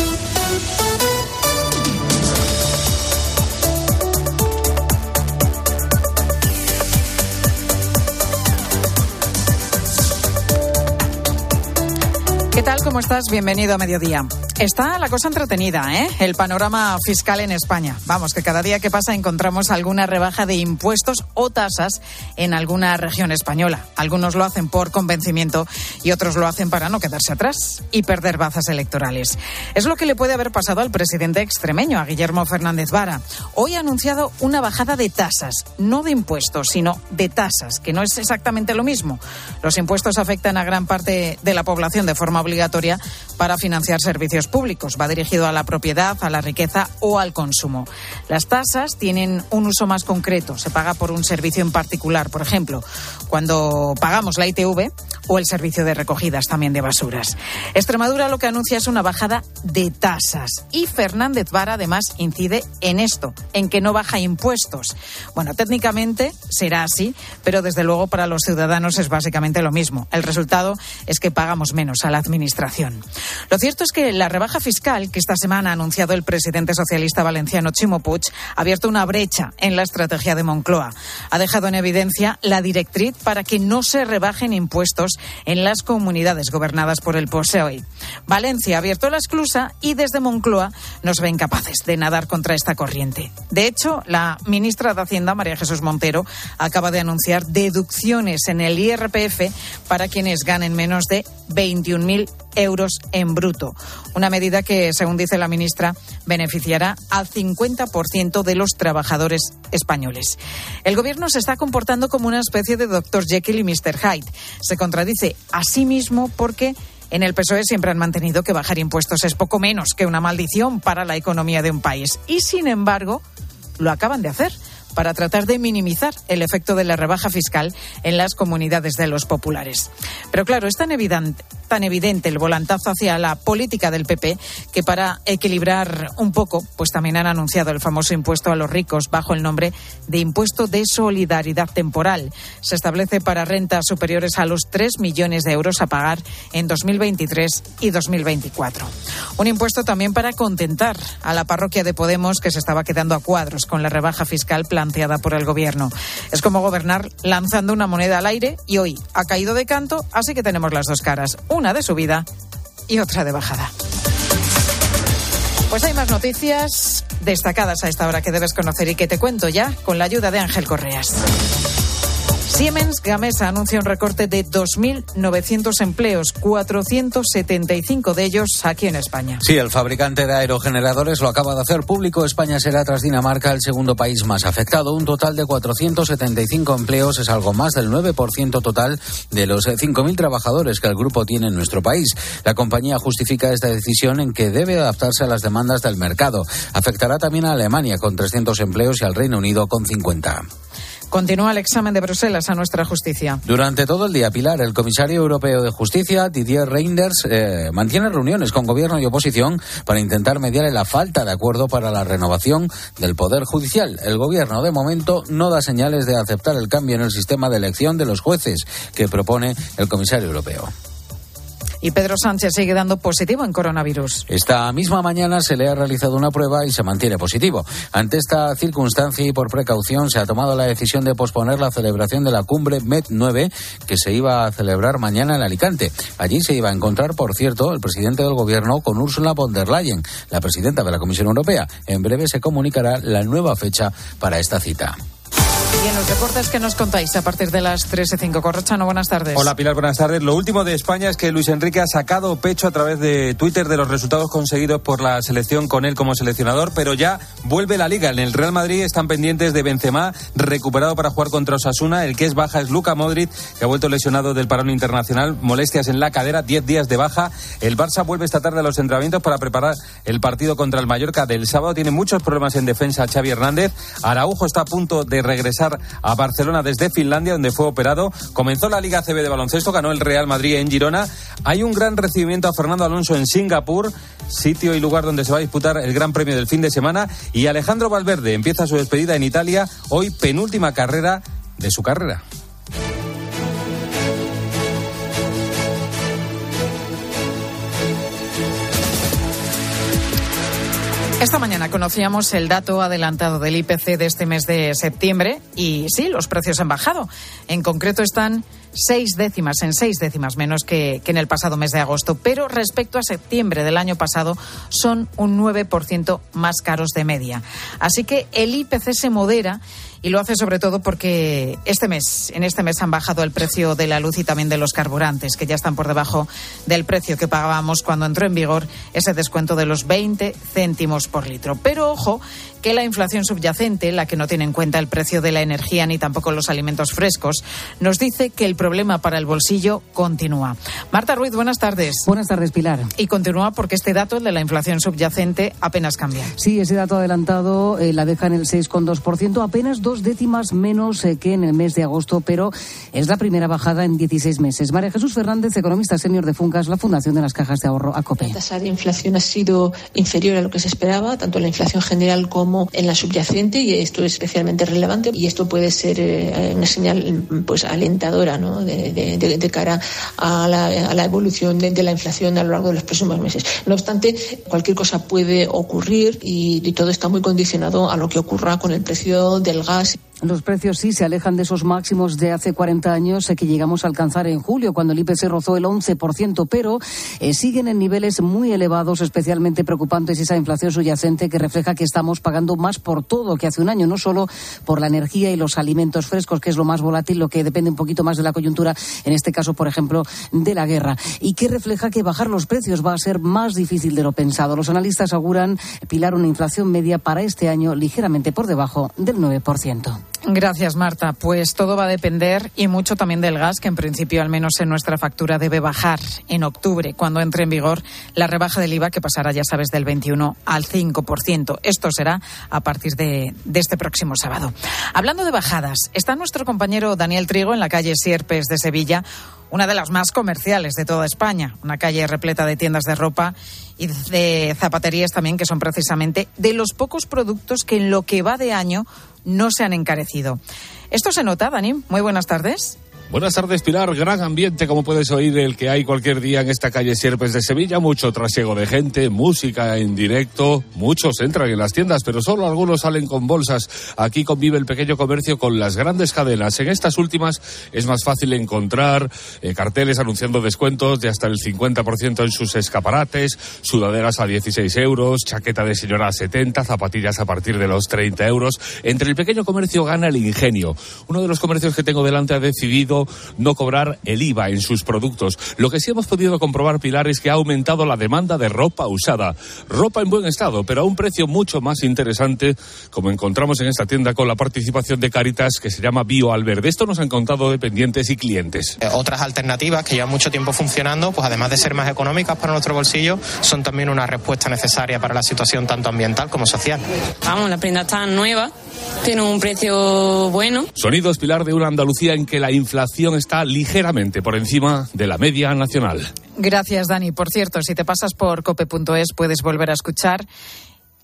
¿Qué tal? ¿Cómo estás? Bienvenido a Mediodía. Está la cosa entretenida, ¿eh? El panorama fiscal en España. Vamos, que cada día que pasa encontramos alguna rebaja de impuestos o tasas en alguna región española. Algunos lo hacen por convencimiento y otros lo hacen para no quedarse atrás y perder bazas electorales. Es lo que le puede haber pasado al presidente extremeño, a Guillermo Fernández Vara. Hoy ha anunciado una bajada de tasas, no de impuestos, sino de tasas, que no es exactamente lo mismo. Los impuestos afectan a gran parte de la población de forma obligatoria para financiar servicios públicos. Va dirigido a la propiedad, a la riqueza o al consumo. Las tasas tienen un uso más concreto. Se paga por un servicio en particular, por ejemplo, cuando pagamos la ITV o el servicio de recogidas también de basuras. Extremadura lo que anuncia es una bajada de tasas. Y Fernández Vara además incide en esto, en que no baja impuestos. Bueno, técnicamente será así, pero desde luego para los ciudadanos es básicamente lo mismo. El resultado es que pagamos menos a la administración. Lo cierto es que la rebaja fiscal que esta semana ha anunciado el presidente socialista valenciano Ximo Puig ha abierto una brecha en la estrategia de Moncloa. Ha dejado en evidencia la directriz para que no se rebajen impuestos en las comunidades gobernadas por el PSOE. Valencia ha abierto la esclusa y desde Moncloa nos ven capaces de nadar contra esta corriente. De hecho, la ministra de Hacienda, María Jesús Montero, acaba de anunciar deducciones en el IRPF para quienes ganen menos de 21.000 euros en bruto. Una medida que, según dice la ministra, beneficiará al 50% de los trabajadores españoles. El gobierno se está comportando como una especie de Dr. Jekyll y Mr. Hyde. Se contradice a sí mismo porque en el PSOE siempre han mantenido que bajar impuestos es poco menos que una maldición para la economía de un país. Y, sin embargo, lo acaban de hacer para tratar de minimizar el efecto de la rebaja fiscal en las comunidades de los populares. Pero claro, es tan evidente el volantazo hacia la política del PP que para equilibrar un poco, pues también han anunciado el famoso impuesto a los ricos bajo el nombre de impuesto de solidaridad temporal. Se establece para rentas superiores a los 3 millones de euros a pagar en 2023 y 2024. Un impuesto también para contentar a la parroquia de Podemos, que se estaba quedando a cuadros con la rebaja fiscal planteada por el gobierno. Es como gobernar lanzando una moneda al aire y hoy ha caído de canto, así que tenemos las dos caras, una de subida y otra de bajada. Pues hay más noticias destacadas a esta hora que debes conocer y que te cuento ya con la ayuda de Ángel Correas. Siemens Gamesa anuncia un recorte de 2.900 empleos, 475 de ellos aquí en España. Sí, el fabricante de aerogeneradores lo acaba de hacer público. España será, tras Dinamarca, el segundo país más afectado. Un total de 475 empleos es algo más del 9% total de los 5.000 trabajadores que el grupo tiene en nuestro país. La compañía justifica esta decisión en que debe adaptarse a las demandas del mercado. Afectará también a Alemania con 300 empleos y al Reino Unido con 50. Continúa el examen de Bruselas a nuestra justicia. Durante todo el día, Pilar, el comisario europeo de Justicia, Didier Reynders, mantiene reuniones con gobierno y oposición para intentar mediar en la falta de acuerdo para la renovación del Poder Judicial. El gobierno, de momento, no da señales de aceptar el cambio en el sistema de elección de los jueces que propone el comisario europeo. Y Pedro Sánchez sigue dando positivo en coronavirus. Esta misma mañana se le ha realizado una prueba y se mantiene positivo. Ante esta circunstancia y por precaución se ha tomado la decisión de posponer la celebración de la cumbre MED9 que se iba a celebrar mañana en Alicante. Allí se iba a encontrar, por cierto, el presidente del Gobierno con Ursula von der Leyen, la presidenta de la Comisión Europea. En breve se comunicará la nueva fecha para esta cita. Y en los deportes, ¿qué nos contáis a partir de las 3:05? Corrochano, buenas tardes. Hola Pilar, buenas tardes. Lo último de España es que Luis Enrique ha sacado pecho a través de Twitter de los resultados conseguidos por la selección con él como seleccionador, pero ya vuelve la Liga. En el Real Madrid están pendientes de Benzema, recuperado para jugar contra Osasuna. El que es baja es Luka Modric, que ha vuelto lesionado del parón internacional, molestias en la cadera, 10 días de baja. El Barça vuelve esta tarde a los entrenamientos para preparar el partido contra el Mallorca del sábado. Tiene muchos problemas en defensa Xavi Hernández. Araujo está a punto de regresar a Barcelona desde Finlandia, donde fue operado. Comenzó la Liga ACB de baloncesto, ganó el Real Madrid en Girona. Hay un gran recibimiento a Fernando Alonso en Singapur, sitio y lugar donde se va a disputar el Gran Premio del fin de semana. Y Alejandro Valverde empieza su despedida en Italia, hoy penúltima carrera de su carrera. Esta mañana conocíamos el dato adelantado del IPC de este mes de septiembre y sí, los precios han bajado. En concreto están 6 décimas menos que en el pasado mes de agosto, pero respecto a septiembre del año pasado son un 9% más caros de media. Así que el IPC se modera y lo hace sobre todo porque en este mes han bajado el precio de la luz y también de los carburantes, que ya están por debajo del precio que pagábamos cuando entró en vigor ese descuento de los 20 céntimos por litro. Pero ojo, que la inflación subyacente, la que no tiene en cuenta el precio de la energía ni tampoco los alimentos frescos, nos dice que el problema para el bolsillo continúa. Marta Ruiz, buenas tardes. Buenas tardes, Pilar. Y continúa porque este dato, el de la inflación subyacente, apenas cambia. Sí, ese dato adelantado la deja en el 6,2%, apenas 2 décimas menos que en el mes de agosto, pero es la primera bajada en 16 meses. María Jesús Fernández, economista senior de Funcas, la Fundación de las Cajas de Ahorro ACOPE. La tasa de inflación ha sido inferior a lo que se esperaba, tanto en la inflación general como en la subyacente, y esto es especialmente relevante, y esto puede ser una señal pues alentadora, ¿no?, de cara a la evolución de la inflación a lo largo de los próximos meses. No obstante, cualquier cosa puede ocurrir y todo está muy condicionado a lo que ocurra con el precio del gas. Los precios sí se alejan de esos máximos de hace 40 años que llegamos a alcanzar en julio, cuando el IPC rozó el 11%, pero siguen en niveles muy elevados. Especialmente preocupante es esa inflación subyacente que refleja que estamos pagando más por todo que hace un año, no solo por la energía y los alimentos frescos, que es lo más volátil, lo que depende un poquito más de la coyuntura, en este caso, por ejemplo, de la guerra, y que refleja que bajar los precios va a ser más difícil de lo pensado. Los analistas auguran, Pilar, una inflación media para este año ligeramente por debajo del 9%. Gracias, Marta. Pues todo va a depender y mucho también del gas, que en principio, al menos en nuestra factura, debe bajar en octubre, cuando entre en vigor la rebaja del IVA, que pasará, ya sabes, del 21 al 5%. Esto será a partir de este próximo sábado. Hablando de bajadas, está nuestro compañero Daniel Trigo en la calle Sierpes de Sevilla, una de las más comerciales de toda España, una calle repleta de tiendas de ropa y de zapaterías también, que son precisamente de los pocos productos que en lo que va de año no se han encarecido. ¿Esto se nota, Dani? Muy buenas tardes. Buenas tardes, Pilar. Gran ambiente, como puedes oír, el que hay cualquier día en esta calle Sierpes de Sevilla. Mucho trasiego de gente, música en directo. Muchos entran en las tiendas, pero solo algunos salen con bolsas. Aquí convive el pequeño comercio con las grandes cadenas. En estas últimas es más fácil encontrar carteles anunciando descuentos de hasta el 50% en sus escaparates, sudaderas a 16 euros, chaqueta de señora a 70, zapatillas a partir de los 30 euros. Entre el pequeño comercio gana el ingenio. Uno de los comercios que tengo delante ha decidido no cobrar el IVA en sus productos. Lo que sí hemos podido comprobar, Pilar, es que ha aumentado la demanda de ropa usada. Ropa en buen estado, pero a un precio mucho más interesante, como encontramos en esta tienda con la participación de Cáritas, que se llama BioAlber. De esto nos han contado dependientes y clientes. Otras alternativas que llevan mucho tiempo funcionando, pues además de ser más económicas para nuestro bolsillo, son también una respuesta necesaria para la situación tanto ambiental como social. Vamos, las prendas están nuevas, tienen un precio bueno. Sonidos, Pilar, de una Andalucía en que la inflación está ligeramente por encima de la media nacional. Gracias, Dani. Por cierto, si te pasas por cope.es puedes volver a escuchar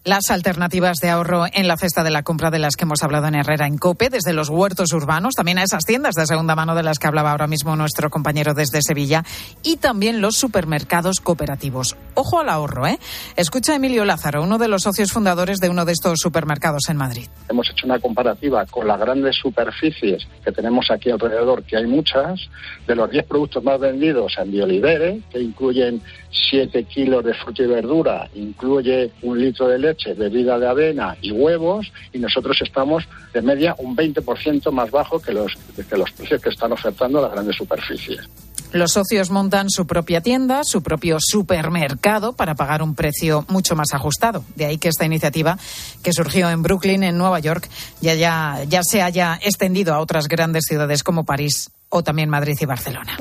Las alternativas de ahorro en la cesta de la compra de las que hemos hablado en Herrera en COPE, desde los huertos urbanos, también a esas tiendas de segunda mano de las que hablaba ahora mismo nuestro compañero desde Sevilla, y también los supermercados cooperativos. Ojo al ahorro, ¿eh? Escucha a Emilio Lázaro, uno de los socios fundadores de uno de estos supermercados en Madrid. Hemos hecho una comparativa con las grandes superficies que tenemos aquí alrededor, que hay muchas. De los 10 productos más vendidos en Biolivere, que incluyen 7 kilos de fruta y verdura, incluye 1 litro de leche, bebida de avena y huevos, y nosotros estamos de media un 20% más bajo que los precios que están ofertando las grandes superficies. Los socios montan su propia tienda, su propio supermercado, para pagar un precio mucho más ajustado. De ahí que esta iniciativa, que surgió en Brooklyn, en Nueva York, ya se haya extendido a otras grandes ciudades como París o también Madrid y Barcelona.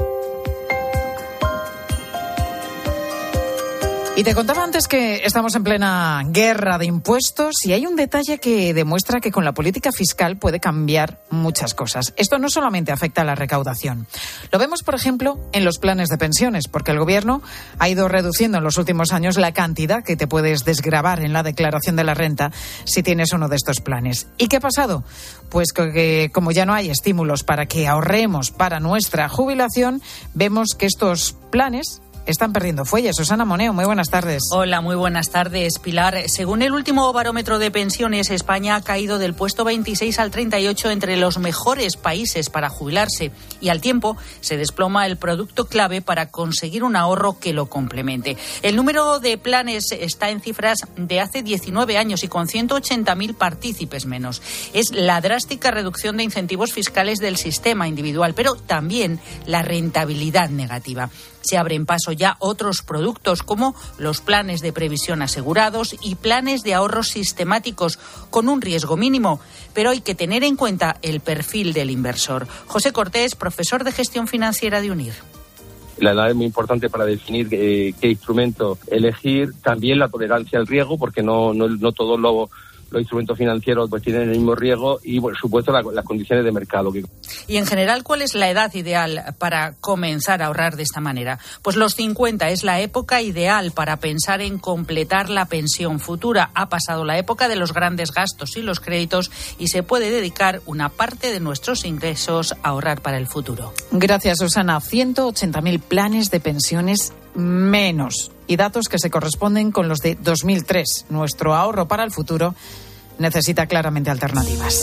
Y te contaba antes que estamos en plena guerra de impuestos y hay un detalle que demuestra que con la política fiscal puede cambiar muchas cosas. Esto no solamente afecta a la recaudación. Lo vemos, por ejemplo, en los planes de pensiones, porque el Gobierno ha ido reduciendo en los últimos años la cantidad que te puedes desgravar en la declaración de la renta si tienes uno de estos planes. ¿Y qué ha pasado? Pues que como ya no hay estímulos para que ahorremos para nuestra jubilación, vemos que estos planes están perdiendo fuelle. Susana Moneo, muy buenas tardes. Hola, muy buenas tardes, Pilar. Según el último barómetro de pensiones, España ha caído del puesto 26 al 38 entre los mejores países para jubilarse, y al tiempo se desploma el producto clave para conseguir un ahorro que lo complemente. El número de planes está en cifras de hace 19 años y con 180.000 partícipes menos. Es la drástica reducción de incentivos fiscales del sistema individual, pero también la rentabilidad negativa. Se abren paso ya otros productos como los planes de previsión asegurados y planes de ahorros sistemáticos con un riesgo mínimo, pero hay que tener en cuenta el perfil del inversor. José Cortés, profesor de gestión financiera de UNIR. La edad es muy importante para definir qué instrumento elegir, también la tolerancia al riesgo, porque no todos los instrumentos financieros pues tienen el mismo riesgo, y por supuesto las condiciones de mercado. Y en general, ¿cuál es la edad ideal para comenzar a ahorrar de esta manera? Pues los 50 es la época ideal para pensar en completar la pensión futura. Ha pasado la época de los grandes gastos y los créditos y se puede dedicar una parte de nuestros ingresos a ahorrar para el futuro. Gracias, Susana. 180.000 planes de pensiones menos, y datos que se corresponden con los de 2003. Nuestro ahorro para el futuro necesita claramente alternativas.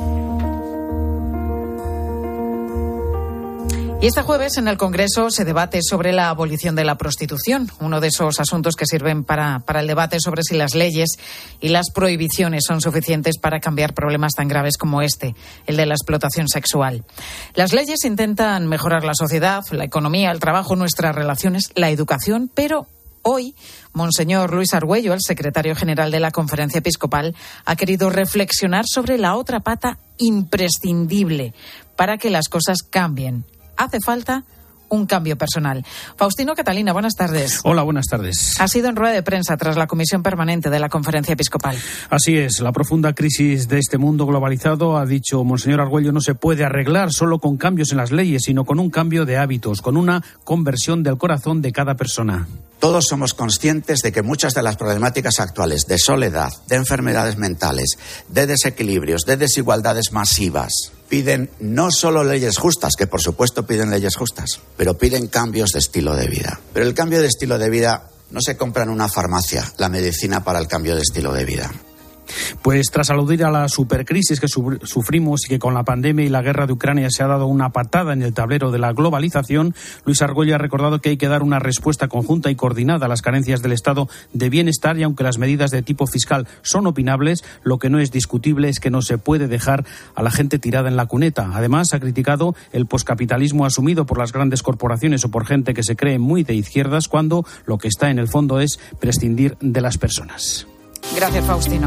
Y este jueves en el Congreso se debate sobre la abolición de la prostitución, uno de esos asuntos que sirven para el debate sobre si las leyes y las prohibiciones son suficientes para cambiar problemas tan graves como este, el de la explotación sexual. Las leyes intentan mejorar la sociedad, la economía, el trabajo, nuestras relaciones, la educación, pero hoy, Monseñor Luis Argüello, el secretario general de la Conferencia Episcopal, ha querido reflexionar sobre la otra pata imprescindible para que las cosas cambien. Hace falta un cambio personal. Faustino Catalina, buenas tardes. Hola, buenas tardes. Ha sido en rueda de prensa tras la comisión permanente de la Conferencia Episcopal. Así es, la profunda crisis de este mundo globalizado, ha dicho Monseñor Argüello, no se puede arreglar solo con cambios en las leyes, sino con un cambio de hábitos, con una conversión del corazón de cada persona. Todos somos conscientes de que muchas de las problemáticas actuales de soledad, de enfermedades mentales, de desequilibrios, de desigualdades masivas, piden no solo leyes justas, que por supuesto piden leyes justas, pero piden cambios de estilo de vida. Pero el cambio de estilo de vida no se compra en una farmacia, la medicina para el cambio de estilo de vida. Pues tras aludir a la supercrisis que sufrimos y que con la pandemia y la guerra de Ucrania se ha dado una patada en el tablero de la globalización, Luis Argüello ha recordado que hay que dar una respuesta conjunta y coordinada a las carencias del estado de bienestar, y aunque las medidas de tipo fiscal son opinables, lo que no es discutible es que no se puede dejar a la gente tirada en la cuneta. Además, ha criticado el poscapitalismo asumido por las grandes corporaciones o por gente que se cree muy de izquierdas, cuando lo que está en el fondo es prescindir de las personas. Gracias, Faustino.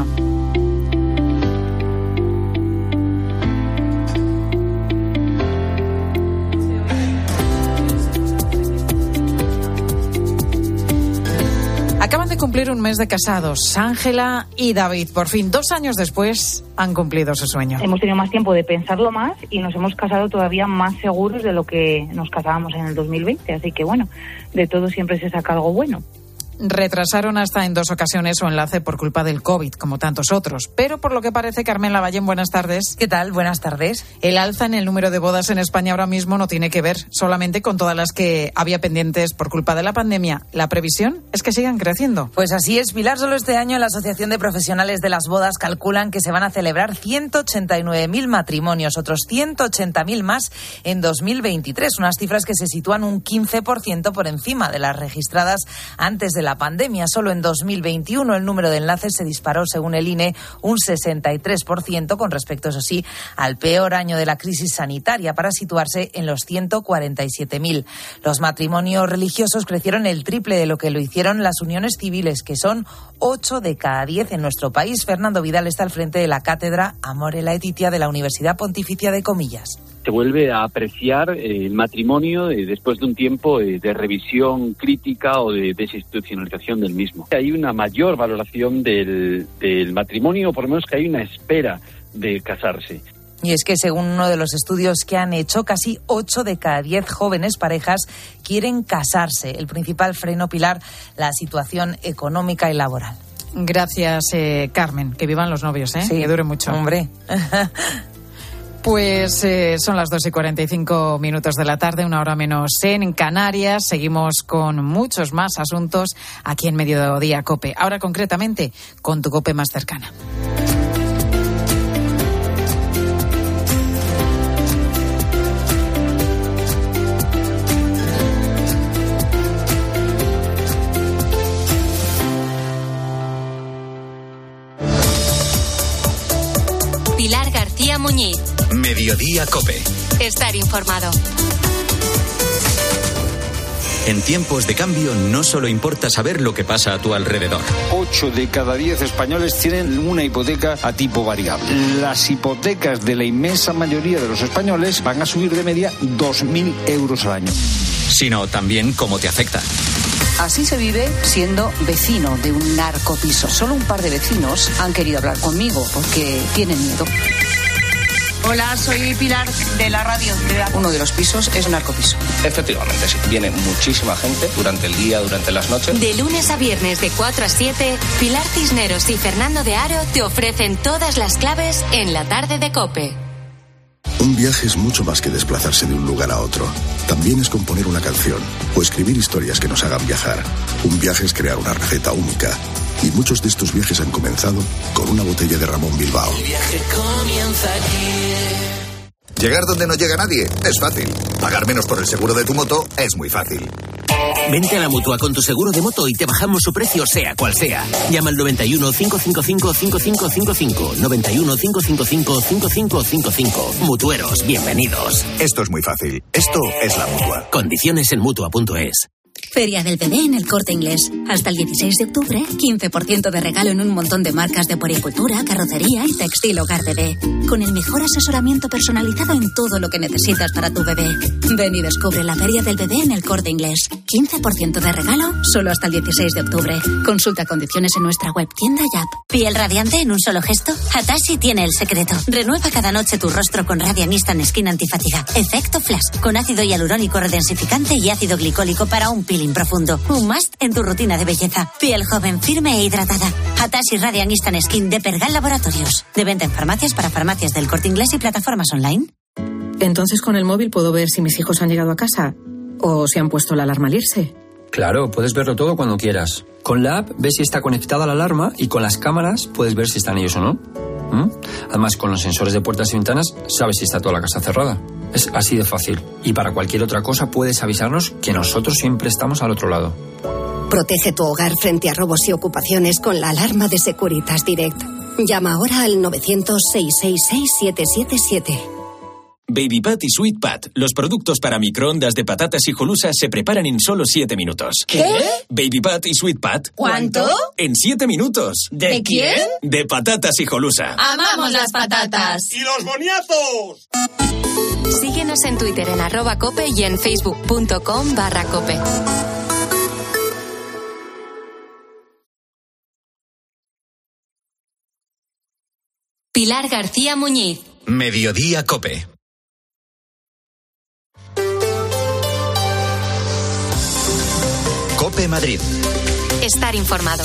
Acaban de cumplir un mes de casados, Ángela y David. Por fin, 2 años después, han cumplido su sueño. Hemos tenido más tiempo de pensarlo más y nos hemos casado todavía más seguros de lo que nos casábamos en el 2020. Así que bueno, de todo siempre se saca algo bueno. retrasaron hasta en 2 ocasiones su enlace por culpa del COVID, como tantos otros. Pero por lo que parece, Carmen Lavallén, buenas tardes. ¿Qué tal? Buenas tardes. El alza en el número de bodas en España ahora mismo no tiene que ver solamente con todas las que había pendientes por culpa de la pandemia. La previsión es que sigan creciendo. Pues así es, Pilar. Solo este año la Asociación de Profesionales de las Bodas calculan que se van a celebrar 189.000 matrimonios, otros 180.000 más en 2023. Unas cifras que se sitúan un 15% por encima de las registradas antes de la pandemia. Solo en 2021 el número de enlaces se disparó, según el INE, un 63% con respecto, eso sí, al peor año de la crisis sanitaria, para situarse en los 147.000. Los matrimonios religiosos crecieron el triple de lo que lo hicieron las uniones civiles, que son 8 de cada 10 en nuestro país. Fernando Vidal está al frente de la cátedra Amore Laetitia de la Universidad Pontificia de Comillas. Se vuelve a apreciar el matrimonio después de un tiempo de revisión crítica o de desinstitucionalización del mismo. Hay una mayor valoración del matrimonio, o por lo menos que hay una espera de casarse. Y es que, según uno de los estudios que han hecho, casi 8 de cada 10 jóvenes parejas quieren casarse. El principal freno, Pilar, la situación económica y laboral. Gracias, Carmen. Que vivan los novios, ¿eh? Sí, que dure mucho. Hombre. Pues son las 2:45 de la tarde, 1 hora menos en Canarias. Seguimos con muchos más asuntos aquí en Mediodía COPE. Ahora, concretamente, con tu COPE más cercana. Pilar García Muñiz. Mediodía COPE. Estar informado. En tiempos de cambio no solo importa saber lo que pasa a tu alrededor. 8 de cada 10 españoles tienen una hipoteca a tipo variable. Las hipotecas de la inmensa mayoría de los españoles van a subir de media 2.000 euros al año. Sino también cómo te afecta. Así se vive siendo vecino de un narcopiso. Solo un par de vecinos han querido hablar conmigo porque tienen miedo. Hola, soy Pilar de la radio. Uno de los pisos es un narcopiso. Efectivamente, sí. Viene muchísima gente durante el día, durante las noches. De lunes a viernes de 4 a 7, Pilar Cisneros y Fernando de Aro te ofrecen todas las claves en la tarde de COPE. Un viaje es mucho más que desplazarse de un lugar a otro. También es componer una canción o escribir historias que nos hagan viajar. Un viaje es crear una receta única. Y muchos de estos viajes han comenzado con una botella de Ramón Bilbao. El viaje comienza aquí. Llegar donde no llega nadie es fácil. Pagar menos por el seguro de tu moto es muy fácil. Vente a la Mutua con tu seguro de moto y te bajamos su precio sea cual sea. Llama al 91 555 5555. 91 555 5555. Mutueros, bienvenidos. Esto es muy fácil. Esto es la Mutua. Condiciones en Mutua.es. Feria del Bebé en El Corte Inglés. Hasta el 16 de octubre, 15% de regalo en un montón de marcas de puericultura, carrocería y textil hogar bebé. Con el mejor asesoramiento personalizado en todo lo que necesitas para tu bebé. Ven y descubre la Feria del Bebé en El Corte Inglés. 15% de regalo solo hasta el 16 de octubre. Consulta condiciones en nuestra web, tienda y app. ¿Piel radiante en un solo gesto? Hatashi tiene el secreto. Renueva cada noche tu rostro con Radiant Instant Skin Antifatiga. Efecto Flash, con ácido hialurónico redensificante y ácido glicólico para un peeling profundo. Un must en tu rutina de belleza. Piel joven, firme e hidratada. Hatashi Radiant Instant Skin de Pergal Laboratorios. De venta en farmacias para farmacias del Corte Inglés y plataformas online. Entonces con el móvil puedo ver si mis hijos han llegado a casa o si han puesto la alarma al irse. Claro, puedes verlo todo cuando quieras. Con la app ves si está conectada la alarma y con las cámaras puedes ver si están ellos o no. Además, con los sensores de puertas y ventanas sabes si está toda la casa cerrada. Es así de fácil. Y para cualquier otra cosa puedes avisarnos que nosotros siempre estamos al otro lado. Protege tu hogar frente a robos y ocupaciones con la alarma de Securitas Direct. Llama ahora al 900-666-777. Baby Pat y Sweet Pat, los productos para microondas de patatas hijolusa se preparan en solo 7 minutos. ¿Qué? Baby Pat y Sweet Pat. ¿Cuánto? En 7 minutos. ¿De quién? De patatas hijolusa. ¡Amamos las patatas! ¡Y los boniatos! Síguenos en Twitter en @cope y en facebook.com/cope. Pilar García Muñiz. Mediodía COPE. COPE Madrid. estar informado.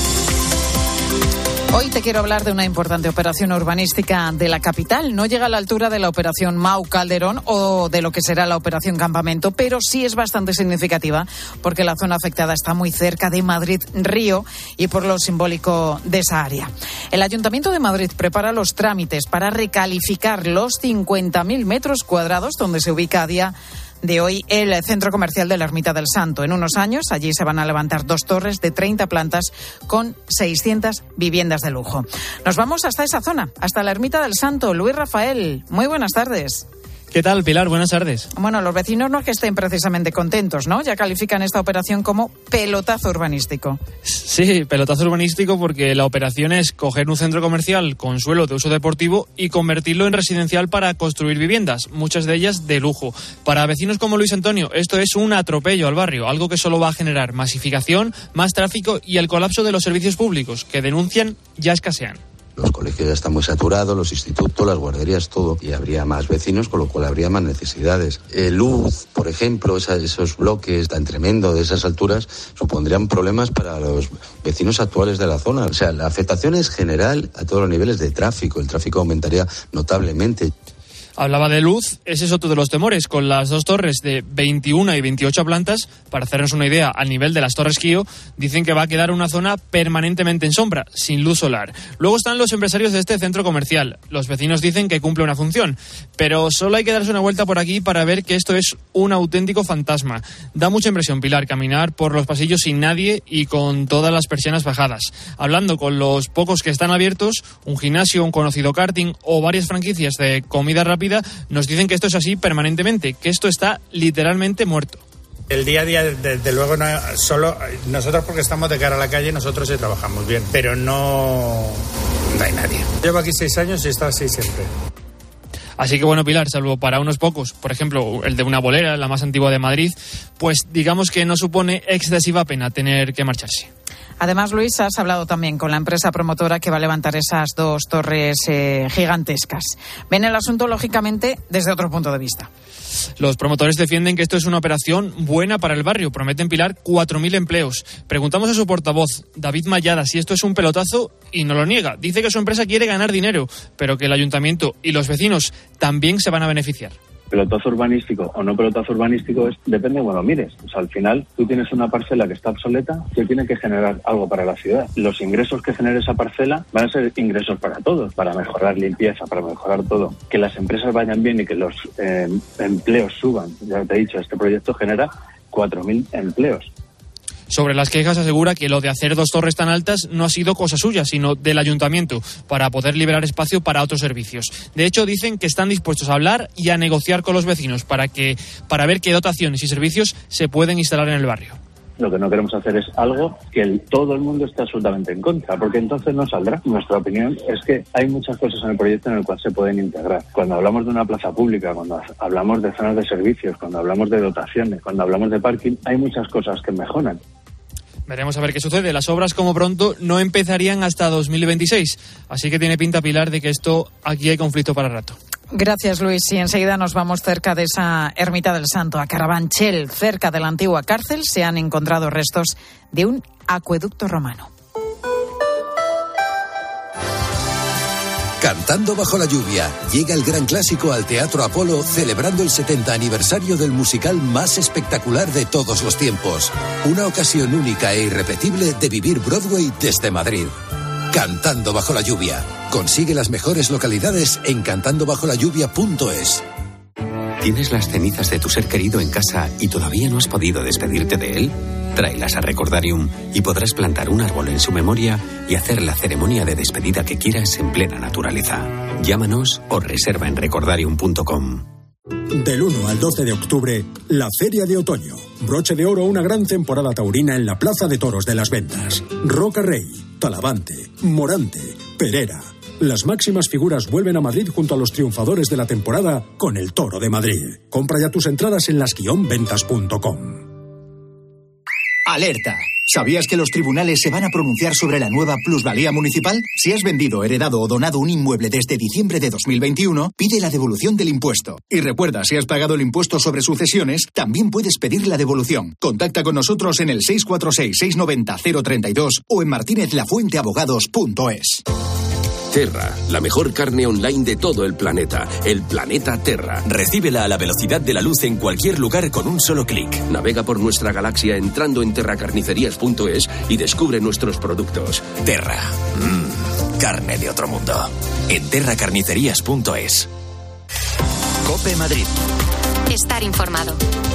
Hoy te quiero hablar de una importante operación urbanística de la capital. No llega a la altura de la operación Mau Calderón o de lo que será la operación Campamento, pero sí es bastante significativa porque la zona afectada está muy cerca de Madrid-Río y por lo simbólico de esa área. El Ayuntamiento de Madrid prepara los trámites para recalificar los 50.000 metros cuadrados donde se ubica a día de hoy el centro comercial de la Ermita del Santo. En unos años allí se van a levantar 2 torres de 30 plantas con 600 viviendas de lujo. Nos vamos hasta esa zona, hasta la Ermita del Santo. Luis Rafael, muy buenas tardes. ¿Qué tal, Pilar? Buenas tardes. Bueno, los vecinos no es que estén precisamente contentos, ¿no? Ya califican esta operación como pelotazo urbanístico. Sí, pelotazo urbanístico porque la operación es coger un centro comercial con suelo de uso deportivo y convertirlo en residencial para construir viviendas, muchas de ellas de lujo. Para vecinos como Luis Antonio, esto es un atropello al barrio, algo que solo va a generar masificación, más tráfico y el colapso de los servicios públicos, que denuncian ya escasean. Los colegios ya están muy saturados, los institutos, las guarderías, todo. Y habría más vecinos, con lo cual habría más necesidades. Luz, por ejemplo, esos bloques tan tremendos de esas alturas supondrían problemas para los vecinos actuales de la zona. O sea, la afectación es general a todos los niveles de tráfico. El tráfico aumentaría notablemente. Hablaba de luz, ese es otro de los temores, con las 2 torres de 21 y 28 plantas, para hacernos una idea, al nivel de las Torres Kío, dicen que va a quedar una zona permanentemente en sombra, sin luz solar. Luego están los empresarios de este centro comercial. Los vecinos dicen que cumple una función, pero solo hay que darse una vuelta por aquí para ver que esto es un auténtico fantasma. Da mucha impresión, Pilar, caminar por los pasillos sin nadie y con todas las persianas bajadas. Hablando con los pocos que están abiertos, un gimnasio, un conocido karting o varias franquicias de comida rápida, nos dicen que esto es así permanentemente, que esto está literalmente muerto. El día a día, desde luego, no solo nosotros, porque estamos de cara a la calle, nosotros sí trabajamos bien, pero no hay nadie. Llevo aquí 6 años y está así siempre. Así que bueno, Pilar, salvo para unos pocos, por ejemplo, el de una bolera, la más antigua de Madrid, pues digamos que no supone excesiva pena tener que marcharse. Además, Luis, has hablado también con la empresa promotora que va a levantar esas 2 torres gigantescas. Ven el asunto, lógicamente, desde otro punto de vista. Los promotores defienden que esto es una operación buena para el barrio. Prometen, Pilar, 4.000 empleos. Preguntamos a su portavoz, David Mayada, si esto es un pelotazo y no lo niega. Dice que su empresa quiere ganar dinero, pero que el ayuntamiento y los vecinos también se van a beneficiar. Pelotazo urbanístico o no pelotazo urbanístico depende de cómo lo mires. O sea, al final tú tienes una parcela que está obsoleta que tiene que generar algo para la ciudad. Los ingresos que genere esa parcela van a ser ingresos para todos, para mejorar limpieza, para mejorar todo. Que las empresas vayan bien y que los empleos suban. Ya te he dicho, este proyecto genera 4.000 empleos. Sobre las quejas asegura que lo de hacer 2 torres tan altas no ha sido cosa suya, sino del ayuntamiento, para poder liberar espacio para otros servicios. De hecho, dicen que están dispuestos a hablar y a negociar con los vecinos para ver qué dotaciones y servicios se pueden instalar en el barrio. Lo que no queremos hacer es algo que todo el mundo esté absolutamente en contra, porque entonces no saldrá. Nuestra opinión es que hay muchas cosas en el proyecto en el cual se pueden integrar. Cuando hablamos de una plaza pública, cuando hablamos de zonas de servicios, cuando hablamos de dotaciones, cuando hablamos de parking, hay muchas cosas que mejoran. Veremos a ver qué sucede. Las obras, como pronto, no empezarían hasta 2026. Así que tiene pinta, Pilar, de que aquí hay conflicto para rato. Gracias, Luis. Y enseguida nos vamos cerca de esa Ermita del Santo, a Carabanchel. Cerca de la antigua cárcel se han encontrado restos de un acueducto romano. Cantando bajo la lluvia, llega el gran clásico al Teatro Apolo, celebrando el 70 aniversario del musical más espectacular de todos los tiempos. Una ocasión única e irrepetible de vivir Broadway desde Madrid. Cantando bajo la lluvia. Consigue las mejores localidades en cantandobajolalluvia.es. ¿Tienes las cenizas de tu ser querido en casa y todavía no has podido despedirte de él? Tráelas a Recordarium y podrás plantar un árbol en su memoria y hacer la ceremonia de despedida que quieras en plena naturaleza. Llámanos o reserva en recordarium.com. Del 1 al 12 de octubre, la Feria de Otoño. Broche de oro, una gran temporada taurina en la Plaza de Toros de Las Ventas. Roca Rey, Talavante, Morante, Perera. Las máximas figuras vuelven a Madrid junto a los triunfadores de la temporada con el Toro de Madrid. Compra ya tus entradas en las-ventas.com. Alerta. ¿Sabías que los tribunales se van a pronunciar sobre la nueva plusvalía municipal? Si has vendido, heredado o donado un inmueble desde diciembre de 2021, pide la devolución del impuesto. Y recuerda, si has pagado el impuesto sobre sucesiones, también puedes pedir la devolución. Contacta con nosotros en el 646-690-032 o en martinezlafuenteabogados.es. Terra, la mejor carne online de todo el planeta. El planeta Terra. Recíbela a la velocidad de la luz en cualquier lugar con un solo clic. Navega por nuestra galaxia entrando en terracarnicerías.es y descubre nuestros productos. Terra. Carne de otro mundo. En terracarnicerías.es. COPE Madrid. Estar informado.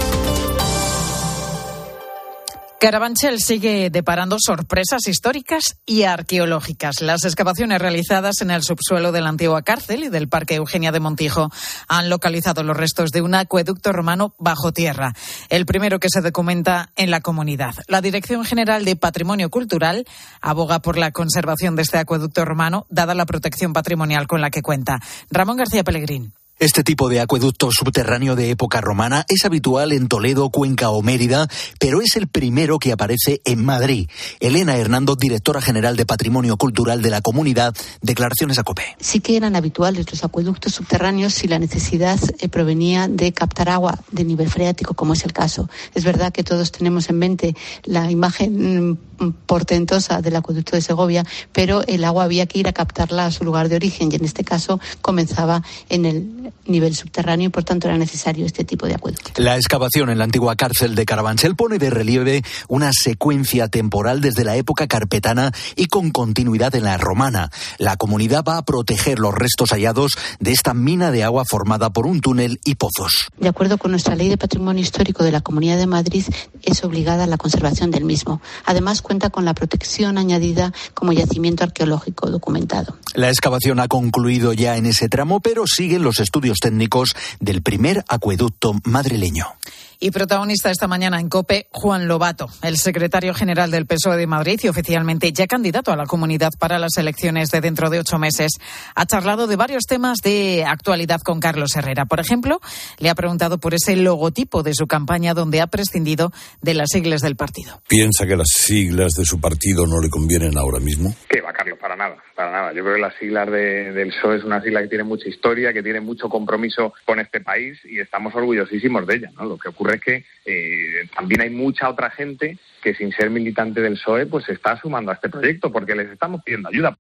Carabanchel sigue deparando sorpresas históricas y arqueológicas. Las excavaciones realizadas en el subsuelo de la antigua cárcel y del Parque Eugenia de Montijo han localizado los restos de un acueducto romano bajo tierra, el primero que se documenta en la comunidad. La Dirección General de Patrimonio Cultural aboga por la conservación de este acueducto romano, dada la protección patrimonial con la que cuenta. Ramón García Pellegrín. Este tipo de acueducto subterráneo de época romana es habitual en Toledo, Cuenca o Mérida, pero es el primero que aparece en Madrid. Elena Hernando, directora general de Patrimonio Cultural de la comunidad, declaraciones a COPE. Sí que eran habituales los acueductos subterráneos si la necesidad provenía de captar agua de nivel freático, como es el caso. Es verdad que todos tenemos en mente la imagen portentosa del acueducto de Segovia, pero el agua había que ir a captarla a su lugar de origen y en este caso comenzaba en el nivel subterráneo y por tanto era necesario este tipo de acueducto. La excavación en la antigua cárcel de Carabanchel pone de relieve una secuencia temporal desde la época carpetana y con continuidad en la romana. La comunidad va a proteger los restos hallados de esta mina de agua formada por un túnel y pozos. De acuerdo con nuestra Ley de Patrimonio Histórico de la Comunidad de Madrid, es obligada a la conservación del mismo. Además, cuenta con la protección añadida como yacimiento arqueológico documentado. La excavación ha concluido ya en ese tramo, pero siguen los estudios técnicos del primer acueducto madrileño. Y protagonista esta mañana en COPE, Juan Lobato, el secretario general del PSOE de Madrid y oficialmente ya candidato a la comunidad para las elecciones de dentro de 8 meses. Ha charlado de varios temas de actualidad con Carlos Herrera. Por ejemplo, le ha preguntado por ese logotipo de su campaña donde ha prescindido de las siglas del partido. ¿Piensa que las siglas de su partido no le convienen ahora mismo? ¿Qué va, Carlos? Para nada. Yo creo que las siglas del PSOE es una sigla que tiene mucha historia, que tiene mucho compromiso con este país y estamos orgullosísimos de ella, ¿no? Lo que ocurre es que también hay mucha otra gente que sin ser militante del PSOE pues se está sumando a este proyecto porque les estamos pidiendo ayuda.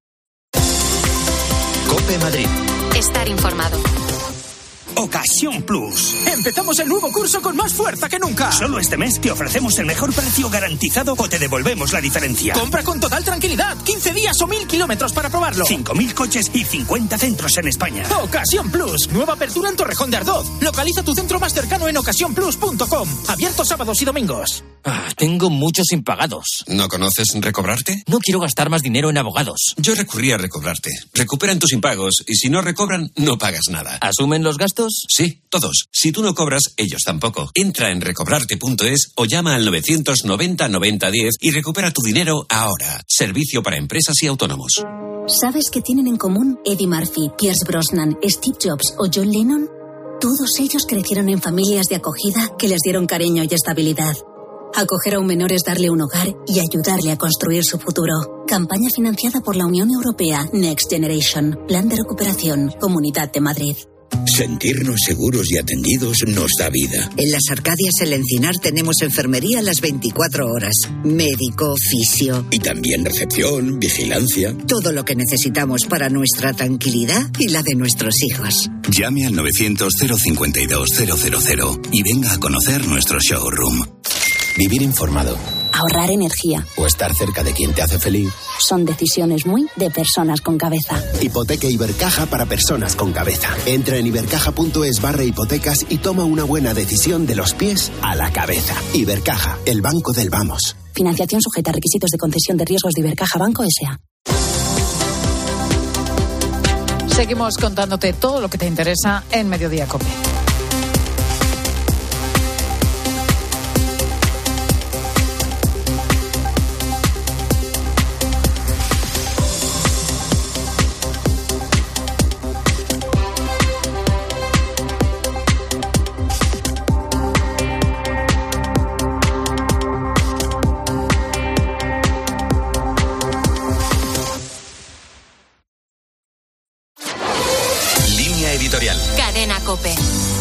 COPE Madrid. Estar informado. Ocasión Plus. Empezamos el nuevo curso con más fuerza que nunca. Solo este mes te ofrecemos el mejor precio garantizado o te devolvemos la diferencia. Compra con total tranquilidad. 15 días o 1.000 kilómetros para probarlo. 5.000 coches y 50 centros en España. Ocasión Plus. Nueva apertura en Torrejón de Ardoz. Localiza tu centro más cercano en ocasiónplus.com. Abierto sábados y domingos. Tengo muchos impagados. ¿No conoces Recobrarte? No quiero gastar más dinero en abogados. Yo recurrí a Recobrarte. Recuperan tus impagos y si no recobran, no pagas nada. ¿Asumen los gastos? Sí, todos. Si tú no cobras, ellos tampoco. Entra en recobrarte.es o llama al 990 90 10 y recupera tu dinero ahora. Servicio para empresas y autónomos. ¿Sabes qué tienen en común Eddie Murphy, Pierce Brosnan, Steve Jobs o John Lennon? Todos ellos crecieron en familias de acogida que les dieron cariño y estabilidad. Acoger a un menor es darle un hogar y ayudarle a construir su futuro. Campaña financiada por la Unión Europea Next Generation. Plan de recuperación. Comunidad de Madrid. Sentirnos seguros y atendidos nos da vida. En las Arcadias El Encinar tenemos enfermería las 24 horas. Médico, fisio. Y también recepción, vigilancia. Todo lo que necesitamos para nuestra tranquilidad y la de nuestros hijos. Llame al 900-052-000 y venga a conocer nuestro showroom. Vivir informado. Ahorrar energía. O estar cerca de quien te hace feliz. Son decisiones muy de personas con cabeza. Hipoteca Ibercaja para personas con cabeza. Entra en ibercaja.es/hipotecas y toma una buena decisión de los pies a la cabeza. Ibercaja, el banco del vamos. Financiación sujeta a requisitos de concesión de riesgos de Ibercaja Banco S.A. Seguimos contándote todo lo que te interesa en Mediodía COPE.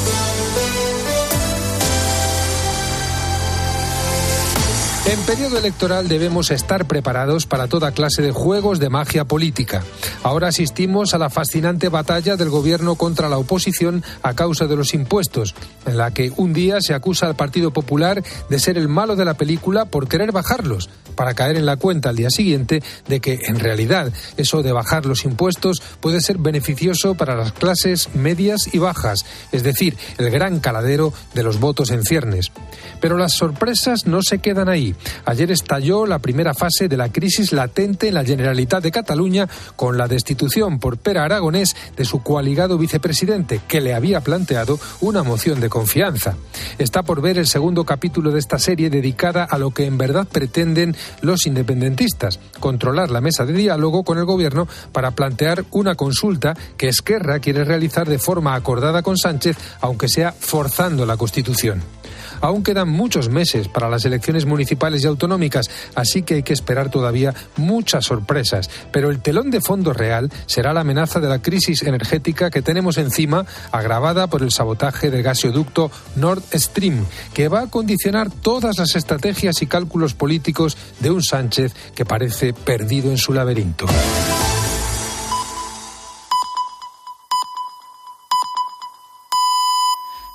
En periodo electoral debemos estar preparados para toda clase de juegos de magia política. Ahora asistimos a la fascinante batalla del gobierno contra la oposición a causa de los impuestos, en la que un día se acusa al Partido Popular de ser el malo de la película por querer bajarlos, para caer en la cuenta al día siguiente de que, en realidad, eso de bajar los impuestos puede ser beneficioso para las clases medias y bajas, es decir, el gran caladero de los votos en ciernes. Pero las sorpresas no se quedan ahí. Ayer estalló la primera fase de la crisis latente en la Generalitat de Cataluña con la destitución por Pere Aragonés de su coaligado vicepresidente, que le había planteado una moción de confianza. Está por ver el segundo capítulo de esta serie dedicada a lo que en verdad pretenden los independentistas: controlar la mesa de diálogo con el gobierno para plantear una consulta que Esquerra quiere realizar de forma acordada con Sánchez, aunque sea forzando la Constitución. Aún quedan muchos meses para las elecciones municipales y autonómicas, así que hay que esperar todavía muchas sorpresas. Pero el telón de fondo real será la amenaza de la crisis energética que tenemos encima, agravada por el sabotaje del gasoducto Nord Stream, que va a condicionar todas las estrategias y cálculos políticos de un Sánchez que parece perdido en su laberinto.